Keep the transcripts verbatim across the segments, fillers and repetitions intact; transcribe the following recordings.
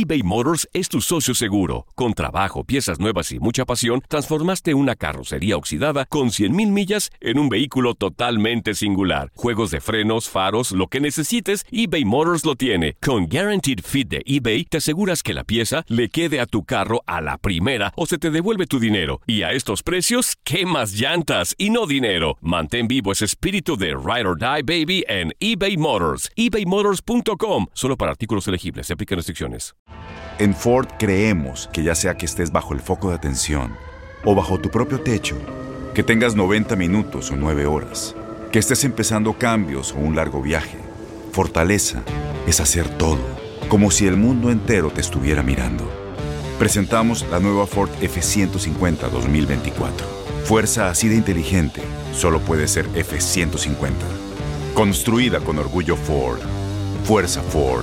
eBay Motors es tu socio seguro. Con trabajo, piezas nuevas y mucha pasión, transformaste una carrocería oxidada con cien mil millas en un vehículo totalmente singular. Juegos de frenos, faros, lo que necesites, eBay Motors lo tiene. Con Guaranteed Fit de eBay, te aseguras que la pieza le quede a tu carro a la primera o se te devuelve tu dinero. Y a estos precios, ¿qué más llantas y no dinero? Mantén vivo ese espíritu de Ride or Die, baby, en eBay Motors. ebay motors punto com. Solo para artículos elegibles. Se aplican restricciones. En Ford creemos que ya sea que estés bajo el foco de atención o bajo tu propio techo, que tengas noventa minutos o nueve horas, que estés empezando cambios o un largo viaje, fortaleza es hacer todo, como si el mundo entero te estuviera mirando. Presentamos la nueva Ford F ciento cincuenta dos mil veinticuatro. Fuerza así de inteligente solo puede ser F ciento cincuenta. Construida con orgullo Ford. Fuerza Ford.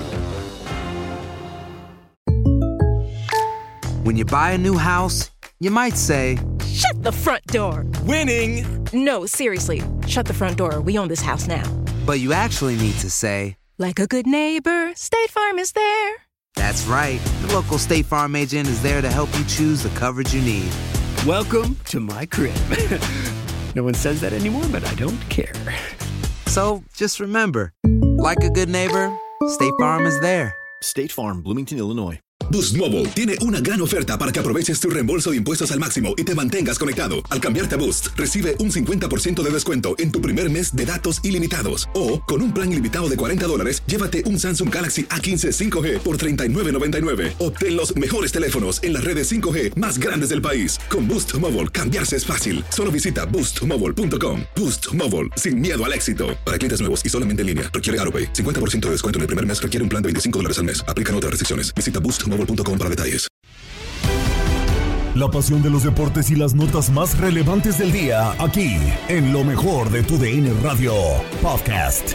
When you buy a new house, you might say, "Shut the front door." Winning. No, seriously. Shut the front door. We own this house now. But you actually need to say, like a good neighbor, State Farm is there. That's right. The local State Farm agent is there to help you choose the coverage you need. Welcome to my crib. No one says that anymore, but I don't care. So just remember, like a good neighbor, State Farm is there. State Farm, Bloomington, Illinois. Boost Mobile tiene una gran oferta para que aproveches tu reembolso de impuestos al máximo y te mantengas conectado. Al cambiarte a Boost, recibe un cincuenta por ciento de descuento en tu primer mes de datos ilimitados. O, con un plan ilimitado de cuarenta dólares, llévate un Samsung Galaxy A quince cinco G por treinta y nueve noventa y nueve. Obtén los mejores teléfonos en las redes cinco G más grandes del país. Con Boost Mobile, cambiarse es fácil. Solo visita boost mobile punto com. Boost Mobile, sin miedo al éxito. Para clientes nuevos y solamente en línea, requiere AutoPay. cincuenta por ciento de descuento en el primer mes requiere un plan de veinticinco dólares al mes. Aplican otras restricciones. Visita boost mobile punto com para detalles. La pasión de los deportes y las notas más relevantes del día, aquí, en lo mejor de tu D N Radio Podcast.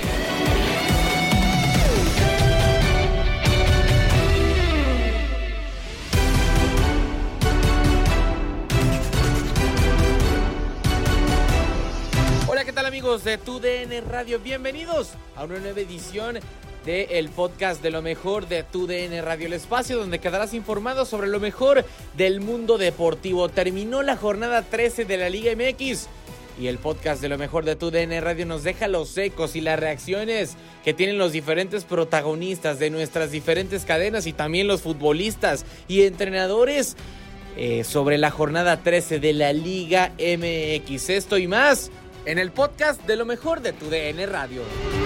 Hola, ¿qué tal amigos de tu D N Radio? Bienvenidos a una nueva edición de el podcast de lo mejor de tu D N Radio, el espacio donde quedarás informado sobre lo mejor del mundo deportivo. Terminó la jornada trece de la Liga M X y el podcast de lo mejor de tu D N Radio nos deja los ecos y las reacciones que tienen los diferentes protagonistas de nuestras diferentes cadenas y también los futbolistas y entrenadores eh, sobre la jornada trece de la Liga M X. Esto y más en el podcast de lo mejor de tu D N Radio.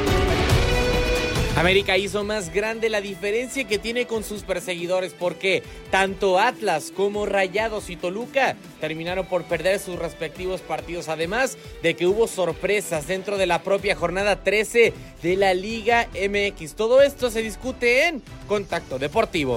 América hizo más grande la diferencia que tiene con sus perseguidores porque tanto Atlas como Rayados y Toluca terminaron por perder sus respectivos partidos, además de que hubo sorpresas dentro de la propia jornada trece de la Liga M X. Todo esto se discute en Contacto Deportivo.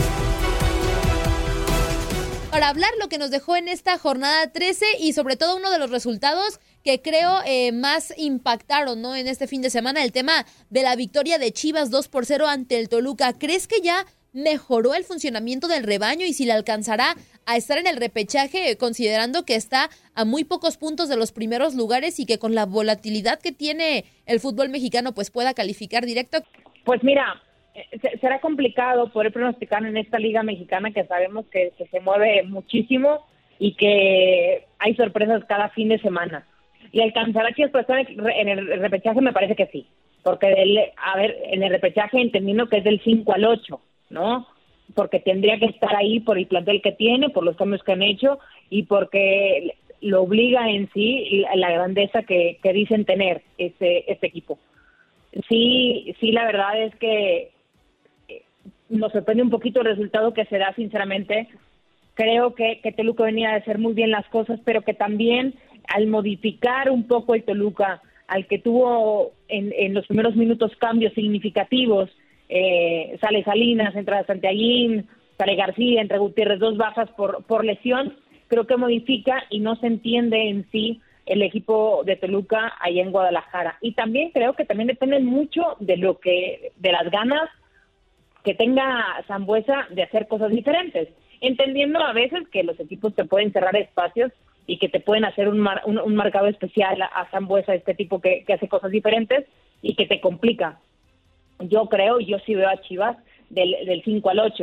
Para hablar lo que nos dejó en esta jornada trece y sobre todo uno de los resultados que creo eh, más impactaron, ¿no?, en este fin de semana, el tema de la victoria de Chivas dos por cero ante el Toluca. ¿Crees que ya mejoró el funcionamiento del rebaño y si le alcanzará a estar en el repechaje, considerando que está a muy pocos puntos de los primeros lugares y que con la volatilidad que tiene el fútbol mexicano pues pueda calificar directo? Pues mira, será complicado poder pronosticar en esta liga mexicana que sabemos que, que se mueve muchísimo y que hay sorpresas cada fin de semana. ¿Y alcanzará Chivas para estar en el repechaje? Me parece que sí, porque del, a ver, en el repechaje entendiendo que es del cinco al ocho, ¿no? Porque tendría que estar ahí por el plantel que tiene, por los cambios que han hecho y porque lo obliga en sí la grandeza que, que dicen tener este, este equipo. Sí, sí, la verdad es que nos sorprende un poquito el resultado que se da, sinceramente. Creo que, que Toluca venía a hacer muy bien las cosas, pero que también al modificar un poco el Toluca, al que tuvo en, en los primeros minutos cambios significativos, eh, sale Salinas, entra Santiaguín, sale García, entra Gutiérrez, dos bajas por, por lesión, creo que modifica y no se entiende en sí el equipo de Toluca allá en Guadalajara. Y también creo que también depende mucho de lo que, de las ganas que tenga Sambuesa de hacer cosas diferentes, entendiendo a veces que los equipos te pueden cerrar espacios y que te pueden hacer un, mar, un, un marcado especial a, a Sambuesa, este tipo que, que hace cosas diferentes y que te complica. Yo creo, yo sí veo a Chivas del, del cinco al ocho.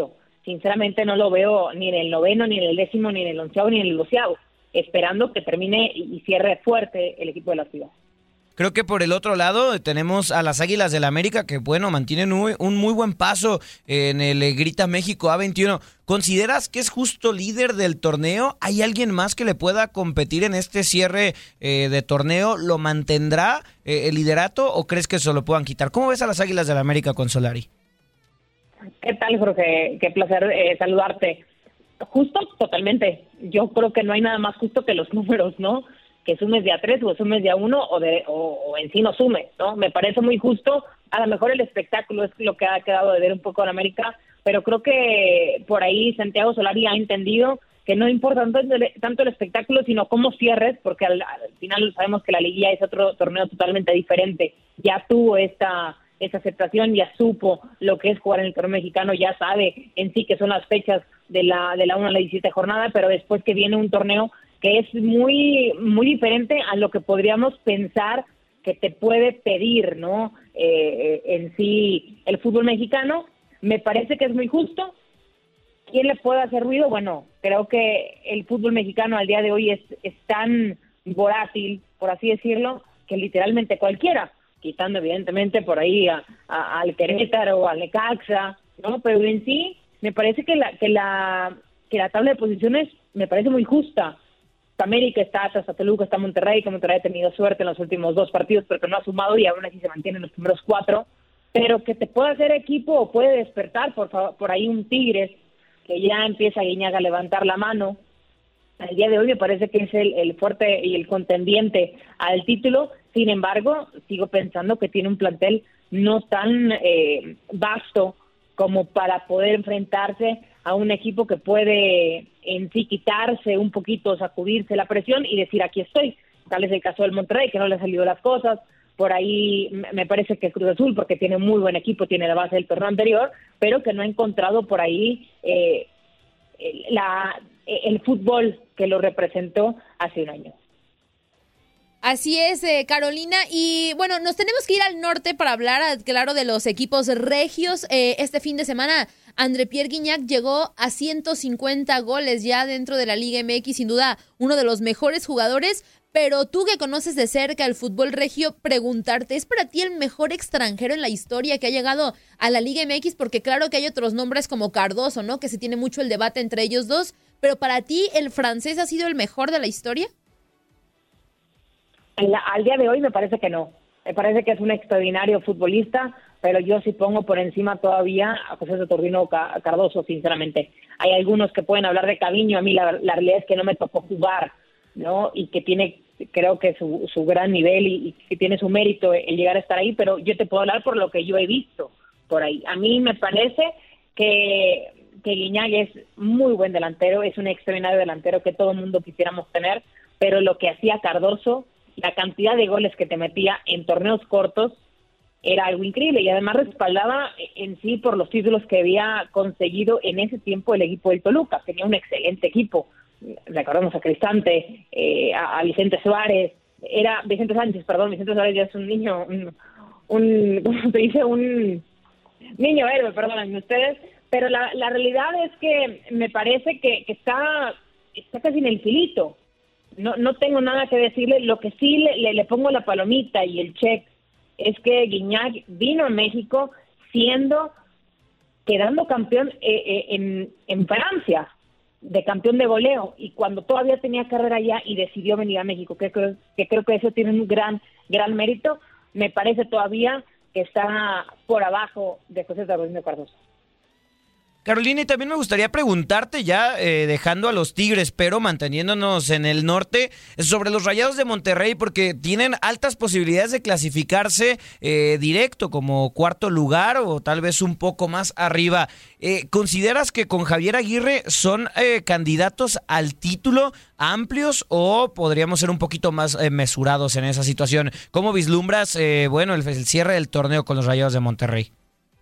sinceramente no lo veo ni en el noveno, ni en el décimo, ni en el onceavo, ni en el doceavo, esperando que termine y cierre fuerte el equipo de la ciudad. Creo que por el otro lado tenemos a las Águilas del América que, bueno, mantienen un, un muy buen paso en el Grita México A veintiuno. ¿Consideras que es justo líder del torneo? ¿Hay alguien más que le pueda competir en este cierre eh, de torneo? ¿Lo mantendrá eh, el liderato o crees que se lo puedan quitar? ¿Cómo ves a las Águilas del América con Solari? ¿Qué tal, Jorge? Qué placer eh, saludarte. Justo, totalmente. Yo creo que no hay nada más justo que los números, ¿no? Que sumes de a tres o sumes de a uno o, de, o, o en sí no sumes, ¿no? Me parece muy justo. A lo mejor el espectáculo es lo que ha quedado de ver un poco en América, pero creo que por ahí Santiago Solari ha entendido que no importa tanto el, tanto el espectáculo, sino cómo cierres, porque al, al final sabemos que la liguilla es otro torneo totalmente diferente. Ya tuvo esta, esta aceptación, ya supo lo que es jugar en el torneo mexicano, ya sabe en sí que son las fechas de la de la una a la diecisiete jornada, pero después que viene un torneo que es muy muy diferente a lo que podríamos pensar que te puede pedir, ¿no? Eh, en sí el fútbol mexicano, me parece que es muy justo. ¿Quién le puede hacer ruido? Bueno, creo que el fútbol mexicano al día de hoy es, es tan volátil, por así decirlo, que literalmente cualquiera, quitando evidentemente por ahí a, a, al Querétaro o al Necaxa, ¿no? Pero en sí me parece que la que la que la tabla de posiciones me parece muy justa. América está hasta Toluca, está Monterrey, que Monterrey ha tenido suerte en los últimos dos partidos, pero que no ha sumado y aún así se mantiene en los primeros cuatro, pero que te puede hacer equipo o puede despertar por favor, por ahí un Tigres, que ya empieza a Guiñaga a levantar la mano. Al día de hoy me parece que es el, el fuerte y el contendiente al título. Sin embargo, sigo pensando que tiene un plantel no tan eh, vasto como para poder enfrentarse a un equipo que puede en sí quitarse un poquito, sacudirse la presión y decir aquí estoy. Tal es el caso del Monterrey, que no le han salido las cosas. Por ahí me parece que Cruz Azul, porque tiene muy buen equipo, tiene la base del torneo anterior, pero que no ha encontrado por ahí eh, la, el fútbol que lo representó hace un año. Así es, eh, Carolina, y bueno, nos tenemos que ir al norte para hablar, claro, de los equipos regios. Eh, este fin de semana, André Pierre Gignac llegó a ciento cincuenta goles ya dentro de la Liga M X, sin duda uno de los mejores jugadores, pero tú que conoces de cerca el fútbol regio, preguntarte, ¿es para ti el mejor extranjero en la historia que ha llegado a la Liga M X? Porque claro que hay otros nombres como Cardoso, ¿no? Que se tiene mucho el debate entre ellos dos, pero para ti, ¿el francés ha sido el mejor de la historia? Al día de hoy me parece que no. Me parece que es un extraordinario futbolista, pero yo sí pongo por encima todavía a José Saturnino Cardoso, sinceramente. Hay algunos que pueden hablar de Caviño, a mí la, la realidad es que no me tocó jugar, ¿no? Y que tiene, creo que su, su gran nivel y, y que tiene su mérito el llegar a estar ahí, pero yo te puedo hablar por lo que yo he visto por ahí. A mí me parece que, que Gignac es muy buen delantero, es un extraordinario delantero que todo el mundo quisiéramos tener, pero lo que hacía Cardoso, la cantidad de goles que te metía en torneos cortos era algo increíble y además respaldaba en sí por los títulos que había conseguido en ese tiempo el equipo del Toluca. Tenía un excelente equipo, recordamos a Cristante, eh, a, a Vicente Suárez, era Vicente Sánchez, perdón, Vicente Suárez ya es un niño, un, un ¿cómo se dice? Un niño héroe, perdónenme ustedes, pero la, la realidad es que me parece que, que está, está casi en el filito. No, no tengo nada que decirle, lo que sí le, le, le pongo la palomita y el check es que Gignac vino a México siendo, quedando campeón eh, eh, en, en Francia, de campeón de goleo, y cuando todavía tenía carrera allá y decidió venir a México, que creo que, creo que eso tiene un gran, gran mérito, me parece todavía que está por abajo de José Saturnino Cardoso. Carolina, y también me gustaría preguntarte ya, eh, dejando a los Tigres, pero manteniéndonos en el norte, sobre los Rayados de Monterrey, porque tienen altas posibilidades de clasificarse eh, directo como cuarto lugar o tal vez un poco más arriba. Eh, ¿Consideras que con Javier Aguirre son eh, candidatos al título amplios o podríamos ser un poquito más eh, mesurados en esa situación? ¿Cómo vislumbras eh, bueno, el, el cierre del torneo con los Rayados de Monterrey?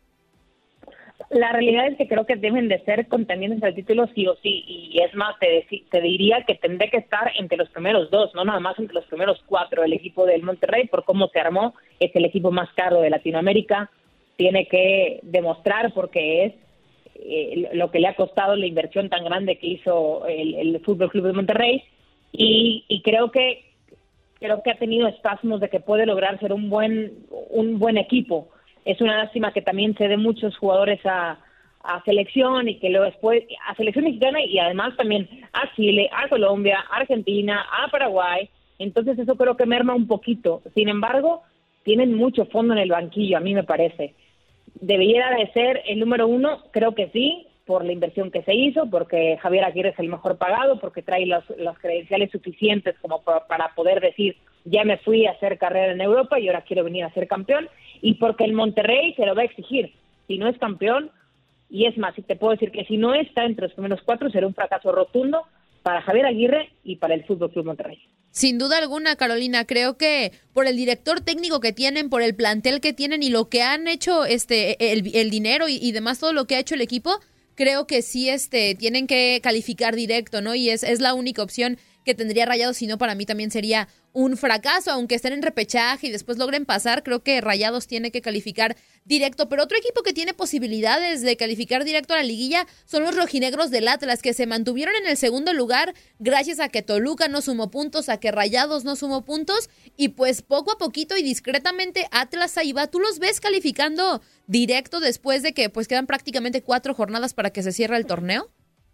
La realidad es que creo que deben de ser contendientes al título sí o sí, y es más, te, te diría que tendré que estar entre los primeros dos, no nada más entre los primeros cuatro. El equipo del Monterrey, por cómo se armó, es el equipo más caro de Latinoamérica, tiene que demostrar porque es eh, lo que le ha costado la inversión tan grande que hizo el, el Fútbol Club de Monterrey, y, y creo que creo que ha tenido espasmos de que puede lograr ser un buen un buen equipo. Es una lástima que también se den muchos jugadores a, a selección y que luego después a selección mexicana y además también a Chile, a Colombia, a Argentina, a Paraguay. Entonces eso creo que merma un poquito. Sin embargo, tienen mucho fondo en el banquillo, a mí me parece. Debería de ser el número uno, creo que sí, por la inversión que se hizo, porque Javier Aguirre es el mejor pagado, porque trae los, los credenciales suficientes como para, para poder decir, ya me fui a hacer carrera en Europa y ahora quiero venir a ser campeón, y porque el Monterrey se lo va a exigir. Si no es campeón, y es más, si te puedo decir que si no está entre los primeros cuatro, será un fracaso rotundo para Javier Aguirre y para el Fútbol Club Monterrey. Sin duda alguna, Carolina, creo que por el director técnico que tienen, por el plantel que tienen y lo que han hecho, este, el, el dinero y, y demás, todo lo que ha hecho el equipo, creo que sí este, tienen que calificar directo, ¿no? Y es, es la única opción que tendría Rayados, si no, para mí también sería un fracaso, aunque estén en repechaje y después logren pasar, creo que Rayados tiene que calificar directo. Pero otro equipo que tiene posibilidades de calificar directo a la liguilla son los rojinegros del Atlas, que se mantuvieron en el segundo lugar gracias a que Toluca no sumó puntos, a que Rayados no sumó puntos, y pues poco a poquito y discretamente Atlas ahí va. ¿Tú los ves calificando directo después de que pues quedan prácticamente cuatro jornadas para que se cierre el torneo?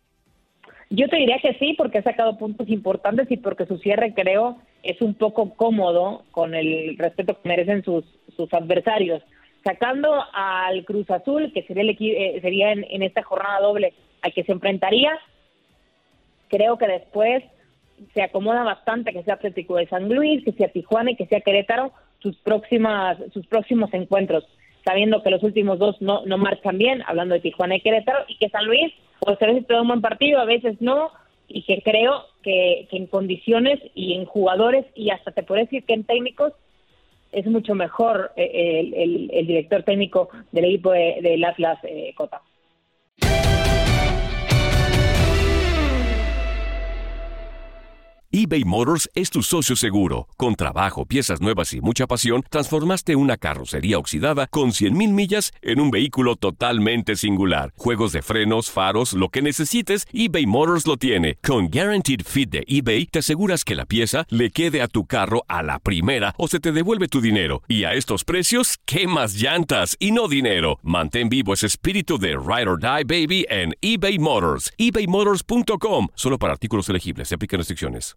Yo te diría que sí, porque ha sacado puntos importantes y porque su cierre, creo, es un poco cómodo con el respeto que merecen sus, sus adversarios. Sacando al Cruz Azul, que sería, el equi- eh, sería en, en esta jornada doble al que se enfrentaría, creo que después se acomoda bastante que sea Atlético de San Luis, que sea Tijuana y que sea Querétaro sus próximas sus próximos encuentros, sabiendo que los últimos dos no, no marchan bien, hablando de Tijuana y Querétaro, y que San Luis, pues a veces te da un buen partido, a veces no, y que creo que, que en condiciones y en jugadores, y hasta te puedo decir que en técnicos, es mucho mejor eh, el, el, el director técnico del equipo de, del Atlas, eh, Cota. eBay Motors es tu socio seguro. Con trabajo, piezas nuevas y mucha pasión, transformaste una carrocería oxidada con cien mil millas en un vehículo totalmente singular. Juegos de frenos, faros, lo que necesites, eBay Motors lo tiene. Con Guaranteed Fit de eBay, te aseguras que la pieza le quede a tu carro a la primera o se te devuelve tu dinero. Y a estos precios, ¿qué más llantas y no dinero? Mantén vivo ese espíritu de Ride or Die, baby, en eBay Motors. ebay motors punto com. Solo para artículos elegibles. Se aplican restricciones.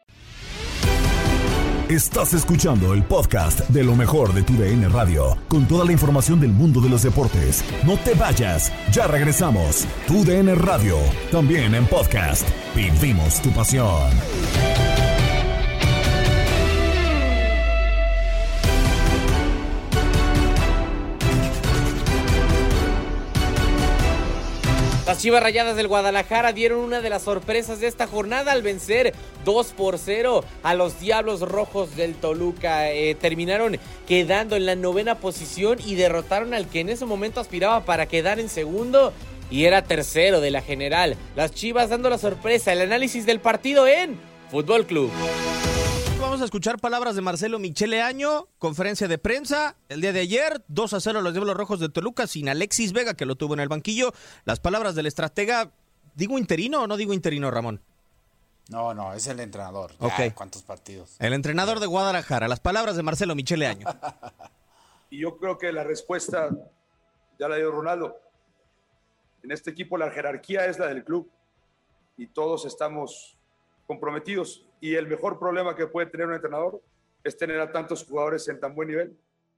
Estás escuchando el podcast de lo mejor de tu D N Radio, con toda la información del mundo de los deportes. No te vayas, ya regresamos. Tu D N Radio, también en podcast. Vivimos tu pasión. Las Chivas Rayadas del Guadalajara dieron una de las sorpresas de esta jornada al vencer dos por cero a los Diablos Rojos del Toluca. Eh, terminaron quedando en la novena posición y derrotaron al que en ese momento aspiraba para quedar en segundo y era tercero de la general. Las Chivas dando la sorpresa. El análisis del partido en Fútbol Club. Vamos a escuchar palabras de Marcelo Michele Año, conferencia de prensa el día de ayer, dos a cero los Diablos Rojos de Toluca sin Alexis Vega, que lo tuvo en el banquillo. Las palabras del estratega, ¿digo interino o no digo interino, Ramón? No, no, es el entrenador. Okay. Ya, ¿cuántos partidos? El entrenador de Guadalajara, las palabras de Marcelo Michele Año. Y yo creo que la respuesta ya la dio Ronaldo. En este equipo la jerarquía es la del club y todos estamos comprometidos. Y el mejor problema que puede tener un entrenador es tener a tantos jugadores en tan buen nivel.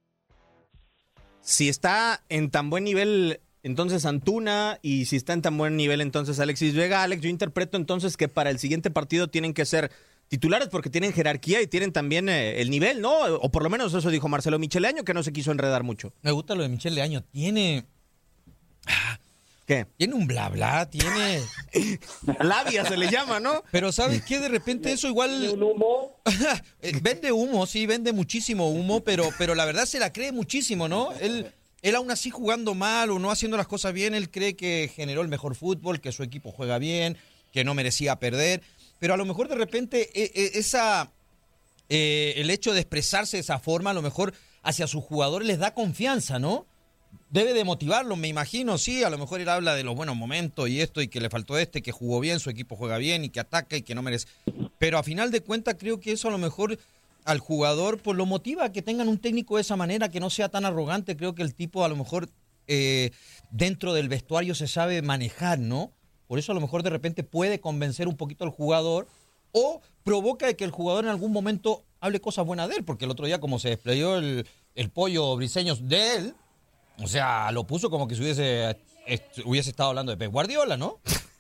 Si está en tan buen nivel, entonces Antuna, y si está en tan buen nivel, entonces Alexis Vega. Alex, yo interpreto entonces que para el siguiente partido tienen que ser titulares porque tienen jerarquía y tienen también eh, el nivel, ¿no? O por lo menos eso dijo Marcelo Michele Año, que no se quiso enredar mucho. Me gusta lo de Michele Año. Tiene... ¿Qué? Tiene un bla bla, tiene... labia se le llama, ¿no? Pero ¿sabes qué? De repente eso igual... ¿Un humo? Vende humo, sí, vende muchísimo humo, pero, pero la verdad se la cree muchísimo, ¿no? Él, él aún así jugando mal o no haciendo las cosas bien, él cree que generó el mejor fútbol, que su equipo juega bien, que no merecía perder, pero a lo mejor de repente eh, eh, esa... Eh, el hecho de expresarse de esa forma, a lo mejor hacia sus jugadores les da confianza, ¿no? debe de motivarlo, me imagino, sí, a lo mejor él habla de los buenos momentos y esto, y que le faltó este, que jugó bien, su equipo juega bien y que ataca y que no merece. Pero a final de cuentas creo que eso a lo mejor al jugador pues lo motiva a que tengan un técnico de esa manera, que no sea tan arrogante. Creo que el tipo a lo mejor eh, dentro del vestuario se sabe manejar, ¿no? Por eso a lo mejor de repente puede convencer un poquito al jugador o provoca que el jugador en algún momento hable cosas buenas de él, porque el otro día como se desplegó el, el pollo Briseños de él, o sea, lo puso como que si hubiese, hubiese estado hablando de Pep Guardiola, ¿no?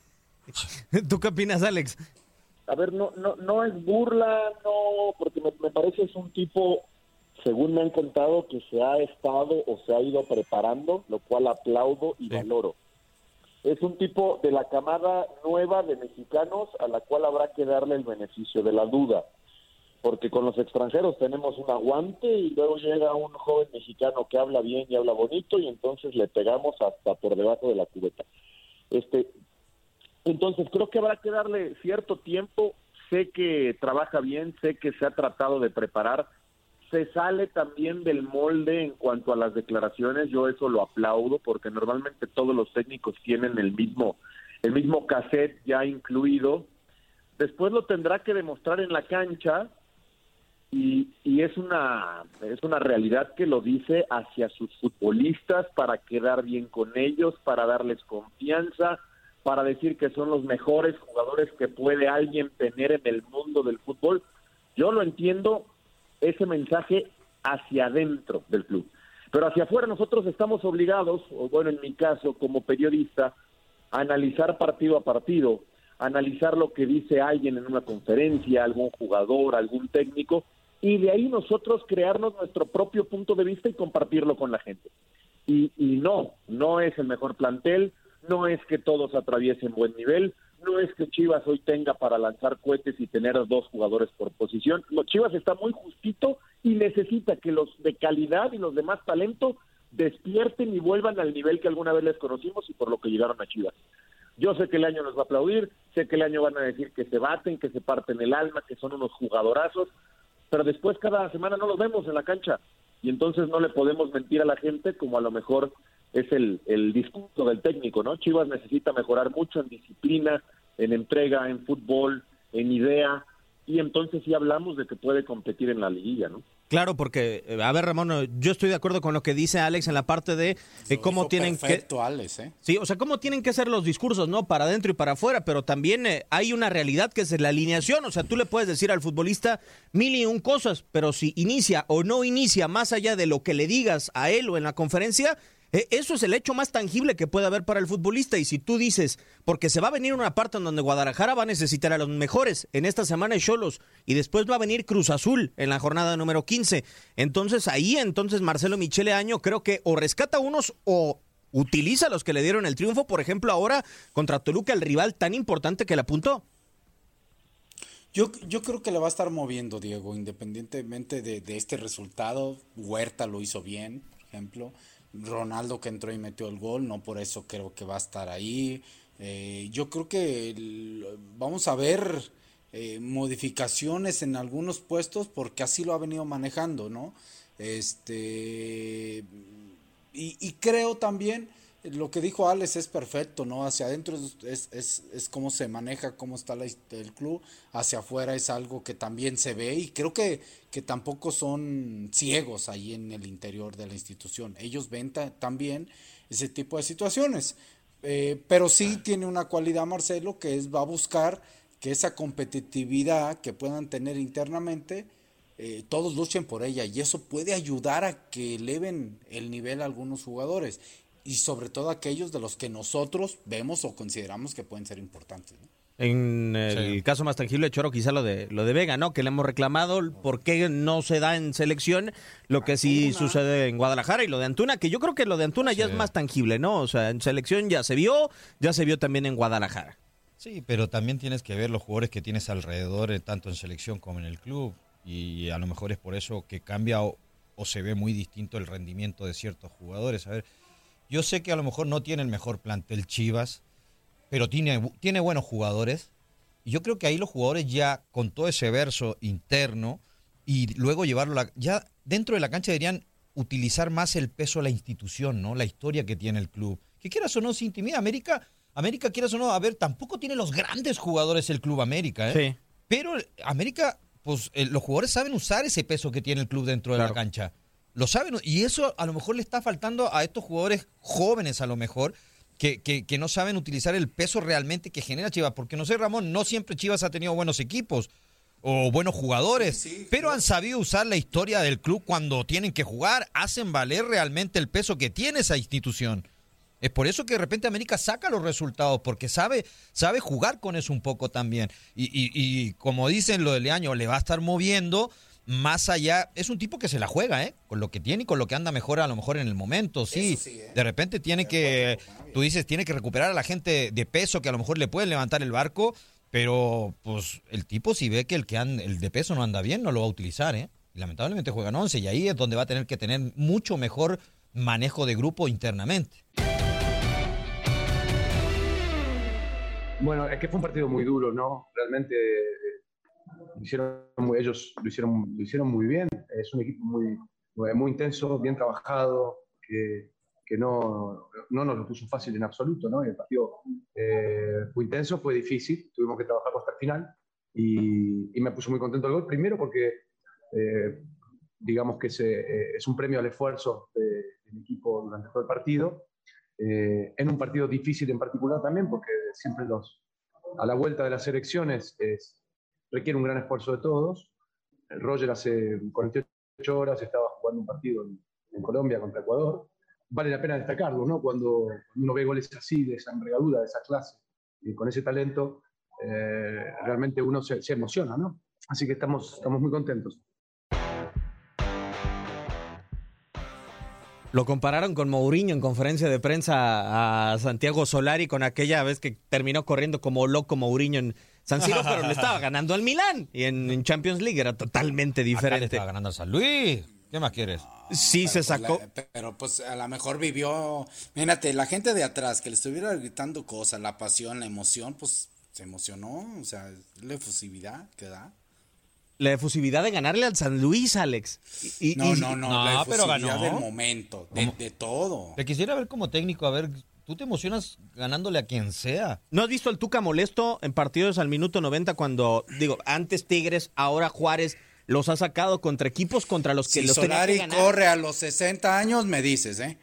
¿Tú qué opinas, Alex? A ver, no no no es burla, no, porque me, me parece es un tipo, según me han contado, que se ha estado o se ha ido preparando, lo cual aplaudo y sí. valoro. Es un tipo de la camada nueva de mexicanos a la cual habrá que darle el beneficio de la duda, porque con los extranjeros tenemos un aguante y luego llega un joven mexicano que habla bien y habla bonito y entonces le pegamos hasta por debajo de la cubeta. Este, entonces creo que habrá que darle cierto tiempo. Sé que trabaja bien, sé que se ha tratado de preparar, se sale también del molde en cuanto a las declaraciones. Yo eso lo aplaudo porque normalmente todos los técnicos tienen el mismo, el mismo cassette ya incluido. Después lo tendrá que demostrar en la cancha. Y, y es una es una realidad que lo dice hacia sus futbolistas para quedar bien con ellos, para darles confianza, para decir que son los mejores jugadores que puede alguien tener en el mundo del fútbol. Yo lo entiendo, ese mensaje hacia adentro del club. Pero hacia afuera nosotros estamos obligados, o bueno, en mi caso como periodista, a analizar partido a partido, a analizar lo que dice alguien en una conferencia, algún jugador, algún técnico, y de ahí nosotros crearnos nuestro propio punto de vista y compartirlo con la gente. Y, y no, no es el mejor plantel, no es que todos atraviesen buen nivel, no es que Chivas hoy tenga para lanzar cohetes y tener dos jugadores por posición. No, Chivas está muy justito y necesita que los de calidad y los de más talento despierten y vuelvan al nivel que alguna vez les conocimos y por lo que llegaron a Chivas. Yo sé que el año nos va a aplaudir, sé que el año van a decir que se baten, que se parten el alma, que son unos jugadorazos, pero después cada semana no los vemos en la cancha y entonces no le podemos mentir a la gente como a lo mejor es el, el discurso del técnico, ¿no? Chivas necesita mejorar mucho en disciplina, en entrega, en fútbol, en idea, y entonces sí hablamos de que puede competir en la liguilla, ¿no? Claro, porque, a ver, Ramón, yo estoy de acuerdo con lo que dice Alex en la parte de eh, cómo tienen perfecto, que... Alex, ¿eh? Sí, o sea, cómo tienen que ser los discursos, ¿no? Para adentro y para afuera, pero también eh, hay una realidad que es la alineación. O sea, tú le puedes decir al futbolista mil y un cosas, pero si inicia o no inicia más allá de lo que le digas a él o en la conferencia, eh, eso es el hecho más tangible que puede haber para el futbolista. Y si tú dices, porque se va a venir una parte en donde Guadalajara va a necesitar a los mejores, en esta semana es Xolos, y después va a venir Cruz Azul en la jornada número quince. Entonces ahí, entonces Marcelo Michele Año creo que o rescata unos o utiliza a los que le dieron el triunfo, por ejemplo ahora contra Toluca, el rival tan importante que le apuntó. Yo, yo creo que le va a estar moviendo, Diego, independientemente de, de este resultado. Huerta lo hizo bien, por ejemplo. Ronaldo que entró y metió el gol, no por eso creo que va a estar ahí. Eh, yo creo que el, vamos a ver eh, modificaciones en algunos puestos porque así lo ha venido manejando, ¿no? Este y, y creo también lo que dijo Alex es perfecto, ¿no? Hacia adentro es, es, es, es cómo se maneja, cómo está la, el club, hacia afuera es algo que también se ve y creo que, que tampoco son ciegos ahí en el interior de la institución. Ellos ven ta, también ese tipo de situaciones, eh, pero sí tiene una cualidad Marcelo que es va a buscar que esa competitividad que puedan tener internamente, eh, todos luchen por ella y eso puede ayudar a que eleven el nivel a algunos jugadores. Y sobre todo aquellos de los que nosotros vemos o consideramos que pueden ser importantes, ¿no? En el sí. caso más tangible, Choro, quizá lo de lo de Vega, ¿no? Que le hemos reclamado por qué no se da en selección, lo que sí Antuna. Sucede en Guadalajara, y lo de Antuna, que yo creo que lo de Antuna sí. ya es más tangible, ¿no? O sea, en selección ya se vio, ya se vio también en Guadalajara. Sí, pero también tienes que ver los jugadores que tienes alrededor, tanto en selección como en el club, y a lo mejor es por eso que cambia o, o se ve muy distinto el rendimiento de ciertos jugadores. A ver, yo sé que a lo mejor no tiene el mejor plantel Chivas, pero tiene, tiene buenos jugadores. Y yo creo que ahí los jugadores ya, con todo ese verso interno, y luego llevarlo, a la, ya dentro de la cancha dirían, utilizar más el peso de la institución, ¿no? La historia que tiene el club. Que quieras o no, se intimida. América, América, quieras o no, a ver, tampoco tiene los grandes jugadores el Club América, ¿eh? Sí. Pero América, pues eh, los jugadores saben usar ese peso que tiene el club dentro de Claro. la cancha. Lo saben, y eso a lo mejor le está faltando a estos jugadores jóvenes, a lo mejor, que, que, que no saben utilizar el peso realmente que genera Chivas. Porque no sé, Ramón, no siempre Chivas ha tenido buenos equipos o buenos jugadores, sí, sí, pero han sabido usar la historia del club cuando tienen que jugar, hacen valer realmente el peso que tiene esa institución. Es por eso que de repente América saca los resultados, porque sabe sabe jugar con eso un poco también. Y, y, y como dicen lo de Leaño, le va a estar moviendo más allá. Es un tipo que se la juega, ¿eh? Con lo que tiene y con lo que anda mejor a lo mejor en el momento, sí. sí ¿eh? De repente tiene que, tú dices, tiene que recuperar a la gente de peso que a lo mejor le puede levantar el barco. Pero, pues, el tipo si ve que el que anda, el de peso no anda bien, no lo va a utilizar, ¿eh? Y lamentablemente juegan once y ahí es donde va a tener que tener mucho mejor manejo de grupo internamente. Bueno, es que fue un partido muy duro, ¿no? Realmente eh, lo hicieron muy, ellos lo hicieron, lo hicieron muy bien. Es un equipo muy, muy intenso, bien trabajado, que... que no, no nos lo puso fácil en absoluto, ¿no? El partido eh, fue intenso, fue difícil, tuvimos que trabajar hasta el final y, y me puso muy contento el gol, primero porque eh, digamos que se, eh, es un premio al esfuerzo de, del equipo durante todo el partido, eh, en un partido difícil en particular también, porque siempre los, a la vuelta de las elecciones es, requiere un gran esfuerzo de todos. El Roger hace cuarenta y ocho horas estaba jugando un partido en, en Colombia contra Ecuador. Vale la pena destacarlo, ¿no? Cuando uno ve goles así, de esa envergadura, de esa clase, y con ese talento, eh, realmente uno se, se emociona, ¿no? Así que estamos, estamos muy contentos. Lo compararon con Mourinho en conferencia de prensa a Santiago Solari con aquella vez que terminó corriendo como loco Mourinho en San Siro, pero le estaba ganando al Milán. Y en, en Champions League era totalmente diferente. Acá le estaba ganando al San Luis. ¿Qué más quieres? Sí, pero se sacó. Pues la, pero pues a lo mejor vivió. Mírate, la gente de atrás que le estuviera gritando cosas, la pasión, la emoción, pues se emocionó. O sea, la efusividad que da. La efusividad de ganarle al San Luis, Alex. Y, no, y, no, no, no, la pero efusividad ganó. del momento, de, de todo. Te quisiera ver como técnico, a ver, tú te emocionas ganándole a quien sea. ¿No has visto al Tuca molesto en partidos al minuto noventa cuando, digo, antes Tigres, ahora Juárez, los ha sacado contra equipos contra los que si los tenía Solari que ganar? corre a los sesenta años, me dices, ¿eh?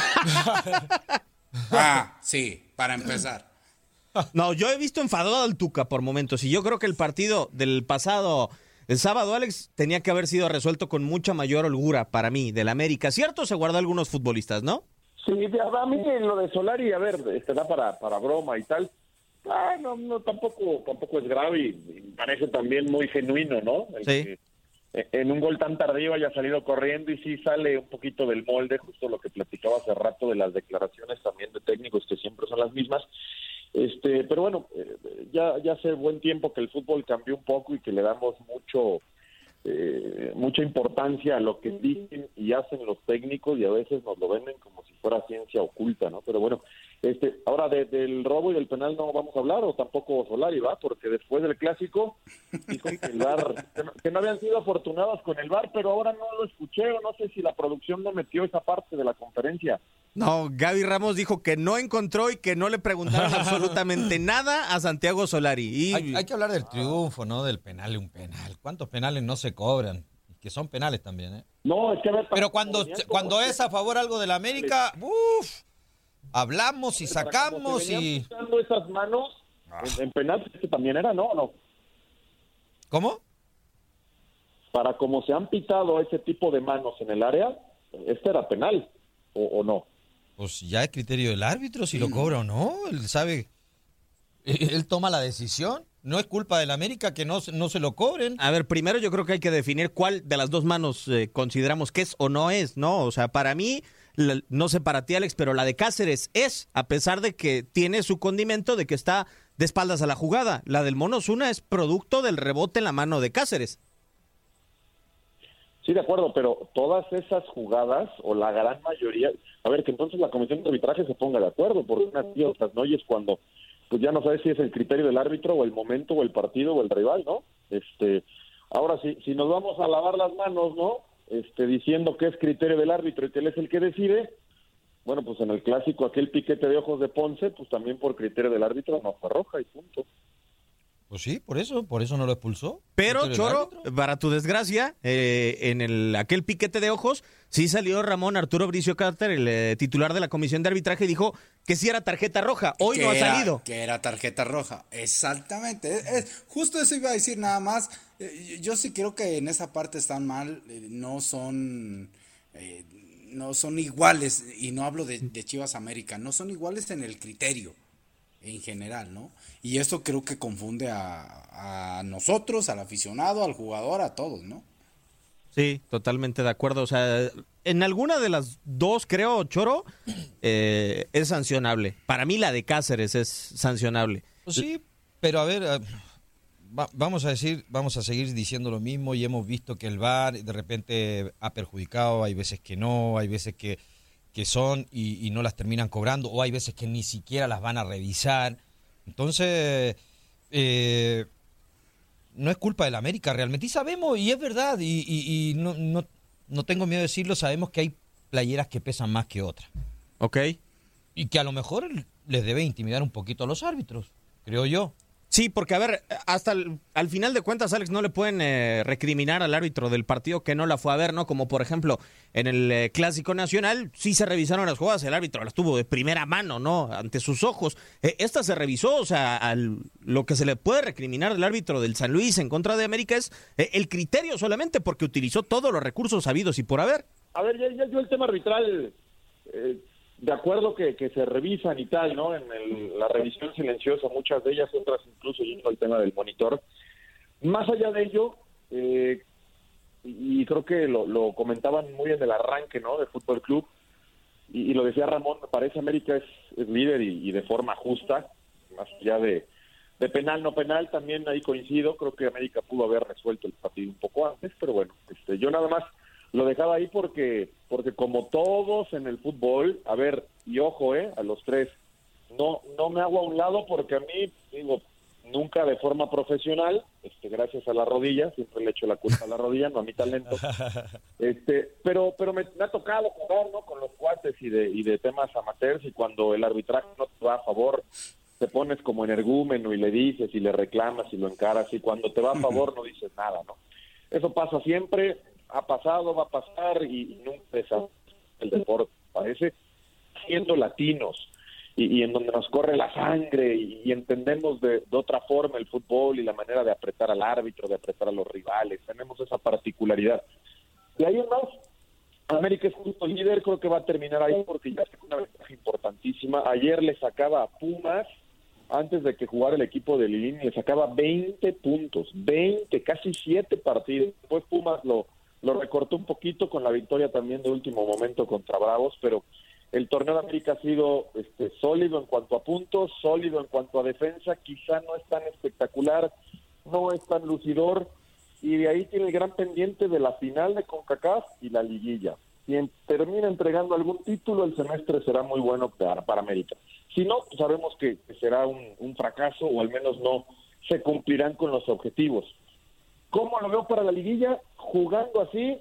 Ah, sí, para empezar. No, yo he visto enfadado al Tuca por momentos y yo creo que el partido del pasado, el sábado, Alex, tenía que haber sido resuelto con mucha mayor holgura para mí, del América. ¿Cierto? Se guardó algunos futbolistas, ¿no? Sí, a mí lo de Solari, a ver, este da para, para broma y tal. Ah, no, no, tampoco, tampoco es grave y, y parece también muy genuino, ¿no? El Sí. que en un gol tan tardío haya salido corriendo y sí sale un poquito del molde, justo lo que platicaba hace rato de las declaraciones también de técnicos que siempre son las mismas. Este, pero bueno, eh, ya, ya hace buen tiempo que el fútbol cambió un poco y que le damos mucho eh, mucha importancia a lo que dicen y hacen los técnicos y a veces nos lo venden como si fuera ciencia oculta, ¿no? Pero bueno, este, ahora de, del robo y del penal no vamos a hablar, o tampoco Solari, ¿va? Porque después del clásico dijo que el V A R, que no, que no habían sido afortunados con el V A R, pero ahora no lo escuché o no sé si la producción no metió esa parte de la conferencia. No, Gaby Ramos dijo que no encontró y que no le preguntaron absolutamente nada a Santiago Solari. Y... Hay, hay que hablar del triunfo, ¿no? Del penal, un penal. ¿Cuántos penales no se cobran? Que son penales también, ¿eh? No, es que... ver, Pero cuando, cuando es a favor algo de la América, uff, hablamos y sacamos y... Usando esas manos en, en penal, que también era, ¿no? ¿no? ¿Cómo? Para como se han pitado ese tipo de manos en el área, este era penal, ¿o, o no? Pues ya es criterio del árbitro si lo cobra o no. Él sabe, él toma la decisión. No es culpa del América que no, no se lo cobren. A ver, primero yo creo que hay que definir cuál de las dos manos eh, consideramos que es o no es, ¿no? O sea, para mí, la, no sé para ti, Alex, pero la de Cáceres es, a pesar de que tiene su condimento de que está de espaldas a la jugada. La del Mono Osuna es producto del rebote en la mano de Cáceres. Sí, de acuerdo, pero todas esas jugadas, o la gran mayoría, a ver, que entonces la comisión de arbitraje se ponga de acuerdo, porque unas y otras no, y es cuando, pues ya no sabes si es el criterio del árbitro, o el momento, o el partido, o el rival, ¿no? Este, ahora, si, si nos vamos a lavar las manos, ¿no? este, diciendo que es criterio del árbitro y que él es el que decide. Bueno, pues en el clásico aquel piquete de ojos de Ponce, pues también por criterio del árbitro no fue roja y punto. Pues sí, por eso, por eso no lo expulsó. Pero, Choro, para tu desgracia, eh, en el aquel piquete de ojos, sí salió Ramón Arturo Bricio Carter, el eh, titular de la comisión de arbitraje, y dijo que sí era tarjeta roja. Hoy no ha era, salido. Que era tarjeta roja, exactamente. Es, es, justo eso iba a decir nada más. Eh, yo sí creo que en esa parte están mal, eh, no son... Eh, no son iguales, y no hablo de, de Chivas América, no son iguales en el criterio en general, ¿no? Y esto creo que confunde a, a nosotros, al aficionado, al jugador, a todos, ¿no? Sí, totalmente de acuerdo. O sea, en alguna de las dos, creo, Choro, eh, es sancionable. Para mí la de Cáceres es sancionable. Pues sí, pero a ver, va, vamos a decir, vamos a seguir diciendo lo mismo, y hemos visto que el V A R de repente ha perjudicado, hay veces que no, hay veces que, que son y, y no las terminan cobrando, o hay veces que ni siquiera las van a revisar. Entonces, eh, no es culpa del América realmente, y sabemos, y es verdad, y, y, y no, no, no tengo miedo de decirlo, sabemos que hay playeras que pesan más que otras. Ok. Y que a lo mejor les debe intimidar un poquito a los árbitros, creo yo. Sí, porque a ver, hasta el, al final de cuentas, Alex, no le pueden eh, recriminar al árbitro del partido que no la fue a ver, ¿no? Como por ejemplo, en el eh, Clásico Nacional, sí se revisaron las jugadas, el árbitro las tuvo de primera mano, ¿no? Ante sus ojos. Eh, esta se revisó, o sea, al, lo que se le puede recriminar al árbitro del San Luis en contra de América es eh, el criterio solamente porque utilizó todos los recursos habidos y por haber. A ver, ya, ya yo el tema arbitral... Eh... De acuerdo que, que se revisan y tal, ¿no? En el, la revisión silenciosa, muchas de ellas, otras incluso yendo al tema del monitor. Más allá de ello, eh, y creo que lo, lo comentaban muy en el arranque, ¿no? De Fútbol Club, y, y lo decía Ramón, me parece América es, es líder y, y de forma justa, más allá de, de penal, no penal, también ahí coincido, creo que América pudo haber resuelto el partido un poco antes, pero bueno, este, yo nada más lo dejaba ahí porque porque como todos en el fútbol, a ver, y ojo, eh, a los tres, no no me hago a un lado porque a mí, digo, nunca de forma profesional, este, gracias a la rodilla, siempre le echo la culpa a la rodilla, no a mi talento, este, pero pero me, me ha tocado jugar, ¿no? Con los cuates y de y de temas amateurs, y cuando el arbitraje no te va a favor, te pones como energúmeno y le dices y le reclamas y lo encaras, y cuando te va a favor no dices nada, ¿no? Eso pasa siempre. Ha pasado, va a pasar, y nunca es el deporte, parece, siendo latinos y, y en donde nos corre la sangre y, y entendemos de, de otra forma el fútbol y la manera de apretar al árbitro, de apretar a los rivales, tenemos esa particularidad. Y ahí en más, América es justo líder, creo que va a terminar ahí porque ya es una ventaja importantísima. Ayer le sacaba a Pumas, antes de que jugara el equipo de Lilín, le sacaba veinte puntos, veinte, casi siete partidos. Después Pumas lo Lo recortó un poquito con la victoria también de último momento contra Bravos, pero el torneo de América ha sido este, sólido en cuanto a puntos, sólido en cuanto a defensa, quizá no es tan espectacular, no es tan lucidor, y de ahí tiene el gran pendiente de la final de CONCACAF y la liguilla. Si termina entregando algún título, el semestre será muy bueno para, para América. Si no, pues sabemos que, que será un, un fracaso, o al menos no se cumplirán con los objetivos. ¿Cómo lo veo para la liguilla? Jugando así,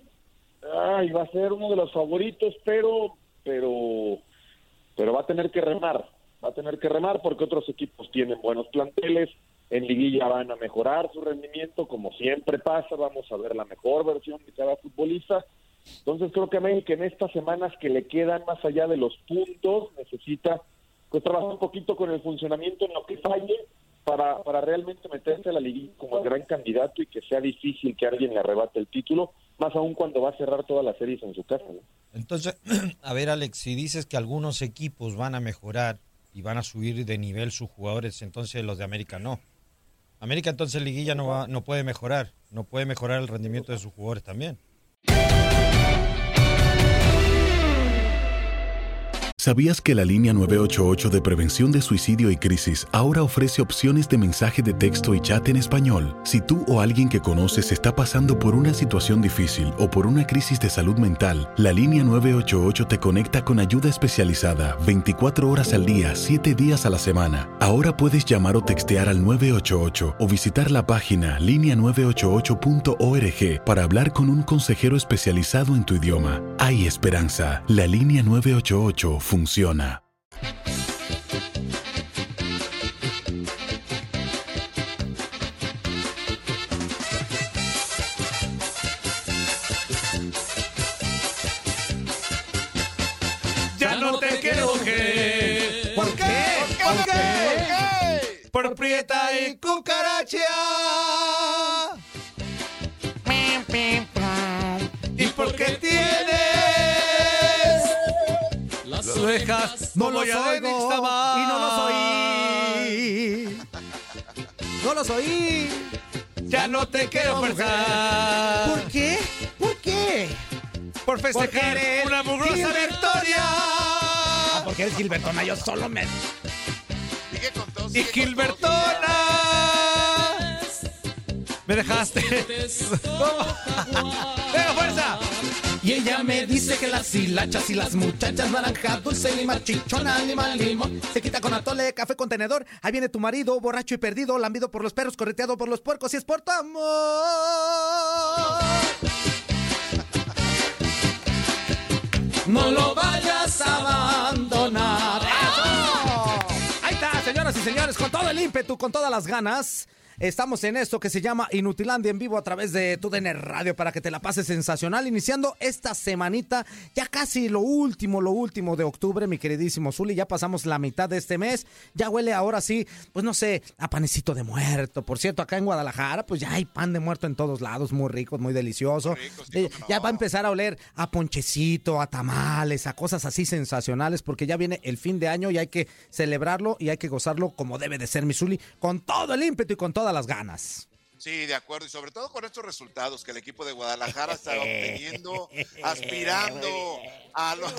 ay, va a ser uno de los favoritos, pero, pero, pero va a tener que remar, va a tener que remar porque otros equipos tienen buenos planteles, en liguilla van a mejorar su rendimiento, como siempre pasa, vamos a ver la mejor versión de cada futbolista. Entonces creo que América en estas semanas que le quedan, más allá de los puntos, necesita pues trabajar un poquito con el funcionamiento en lo que falle, para para realmente meterse a la liguilla como el gran candidato y que sea difícil que alguien le arrebate el título, más aún cuando va a cerrar todas las series en su casa, ¿no? Entonces, a ver, Alex, si dices que algunos equipos van a mejorar y van a subir de nivel sus jugadores, entonces los de América no. América entonces liguilla no va, no puede mejorar, no puede mejorar el rendimiento de sus jugadores también. ¿Sabías que la línea nueve ocho ocho de prevención de suicidio y crisis ahora ofrece opciones de mensaje de texto y chat en español? Si tú o alguien que conoces está pasando por una situación difícil o por una crisis de salud mental, la línea nueve ocho ocho te conecta con ayuda especializada veinticuatro horas al día, siete días a la semana. Ahora puedes llamar o textear al nueve ocho ocho o visitar la página línea nueve ocho ocho punto org para hablar con un consejero especializado en tu idioma. Hay esperanza. La línea nueve ocho ocho funciona. Ya no te quiero que. ¿Por qué? ¿Por qué? Por prieta y cucaracha. ¿Y por qué tienes las orejas? No los oigo y y no los oí. No los oí. Ya no te quiero forzar. ¿Por qué? ¿Por qué? Por festejar Porque eres una mugrosa Gilbertona. victoria. Ah, porque eres Gilbertona, yo solo me... Y Gilbertona, me dejaste. ¡Venga, fuerza! Y ella me dice que las hilachas y las muchachas naranja, dulce, lima, chichona, lima, limón. Se quita con atole, café con tenedor. Ahí viene tu marido, borracho y perdido, lambido por los perros, correteado por los puercos, y es por tu amor. No lo vayas a abandonar. Ahí está, señoras y señores, con todo el ímpetu, con todas las ganas. Estamos en esto que se llama Inutilandia en vivo a través de tu D N Radio para que te la pases sensacional, iniciando esta semanita, ya casi lo último, lo último de octubre, mi queridísimo Zuli, ya pasamos la mitad de este mes, ya huele ahora sí, pues no sé, a panecito de muerto. Por cierto, acá en Guadalajara, pues ya hay pan de muerto en todos lados, muy rico, muy delicioso. Muy rico, sí, eh, no. Ya va a empezar a oler a ponchecito, a tamales, a cosas así sensacionales, porque ya viene el fin de año y hay que celebrarlo y hay que gozarlo como debe de ser, mi Zuli, con todo el ímpetu y con todo las ganas. Sí, de acuerdo, y sobre todo con estos resultados que el equipo de Guadalajara está obteniendo, aspirando a lo...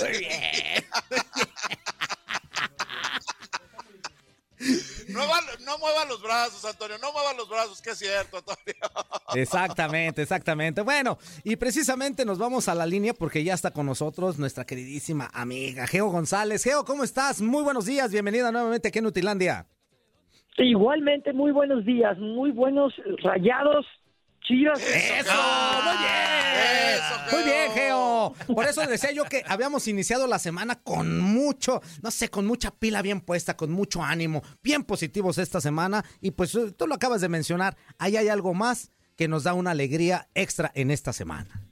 No, no muevan los brazos, Antonio, no muevan los brazos, que es cierto, Antonio. Exactamente, exactamente. Bueno, y precisamente nos vamos a la línea porque ya está con nosotros nuestra queridísima amiga Geo González. Geo, ¿cómo estás? Muy buenos días, bienvenida nuevamente aquí en Utilandia. Igualmente, muy buenos días, muy buenos Rayados, Chivas. ¡Eso! ¡Muy bien! Eso, muy bien, Geo. Por eso decía yo que habíamos iniciado la semana con mucho, no sé, con mucha pila bien puesta, con mucho ánimo, bien positivos esta semana. Y pues tú lo acabas de mencionar, ahí hay algo más que nos da una alegría extra en esta semana.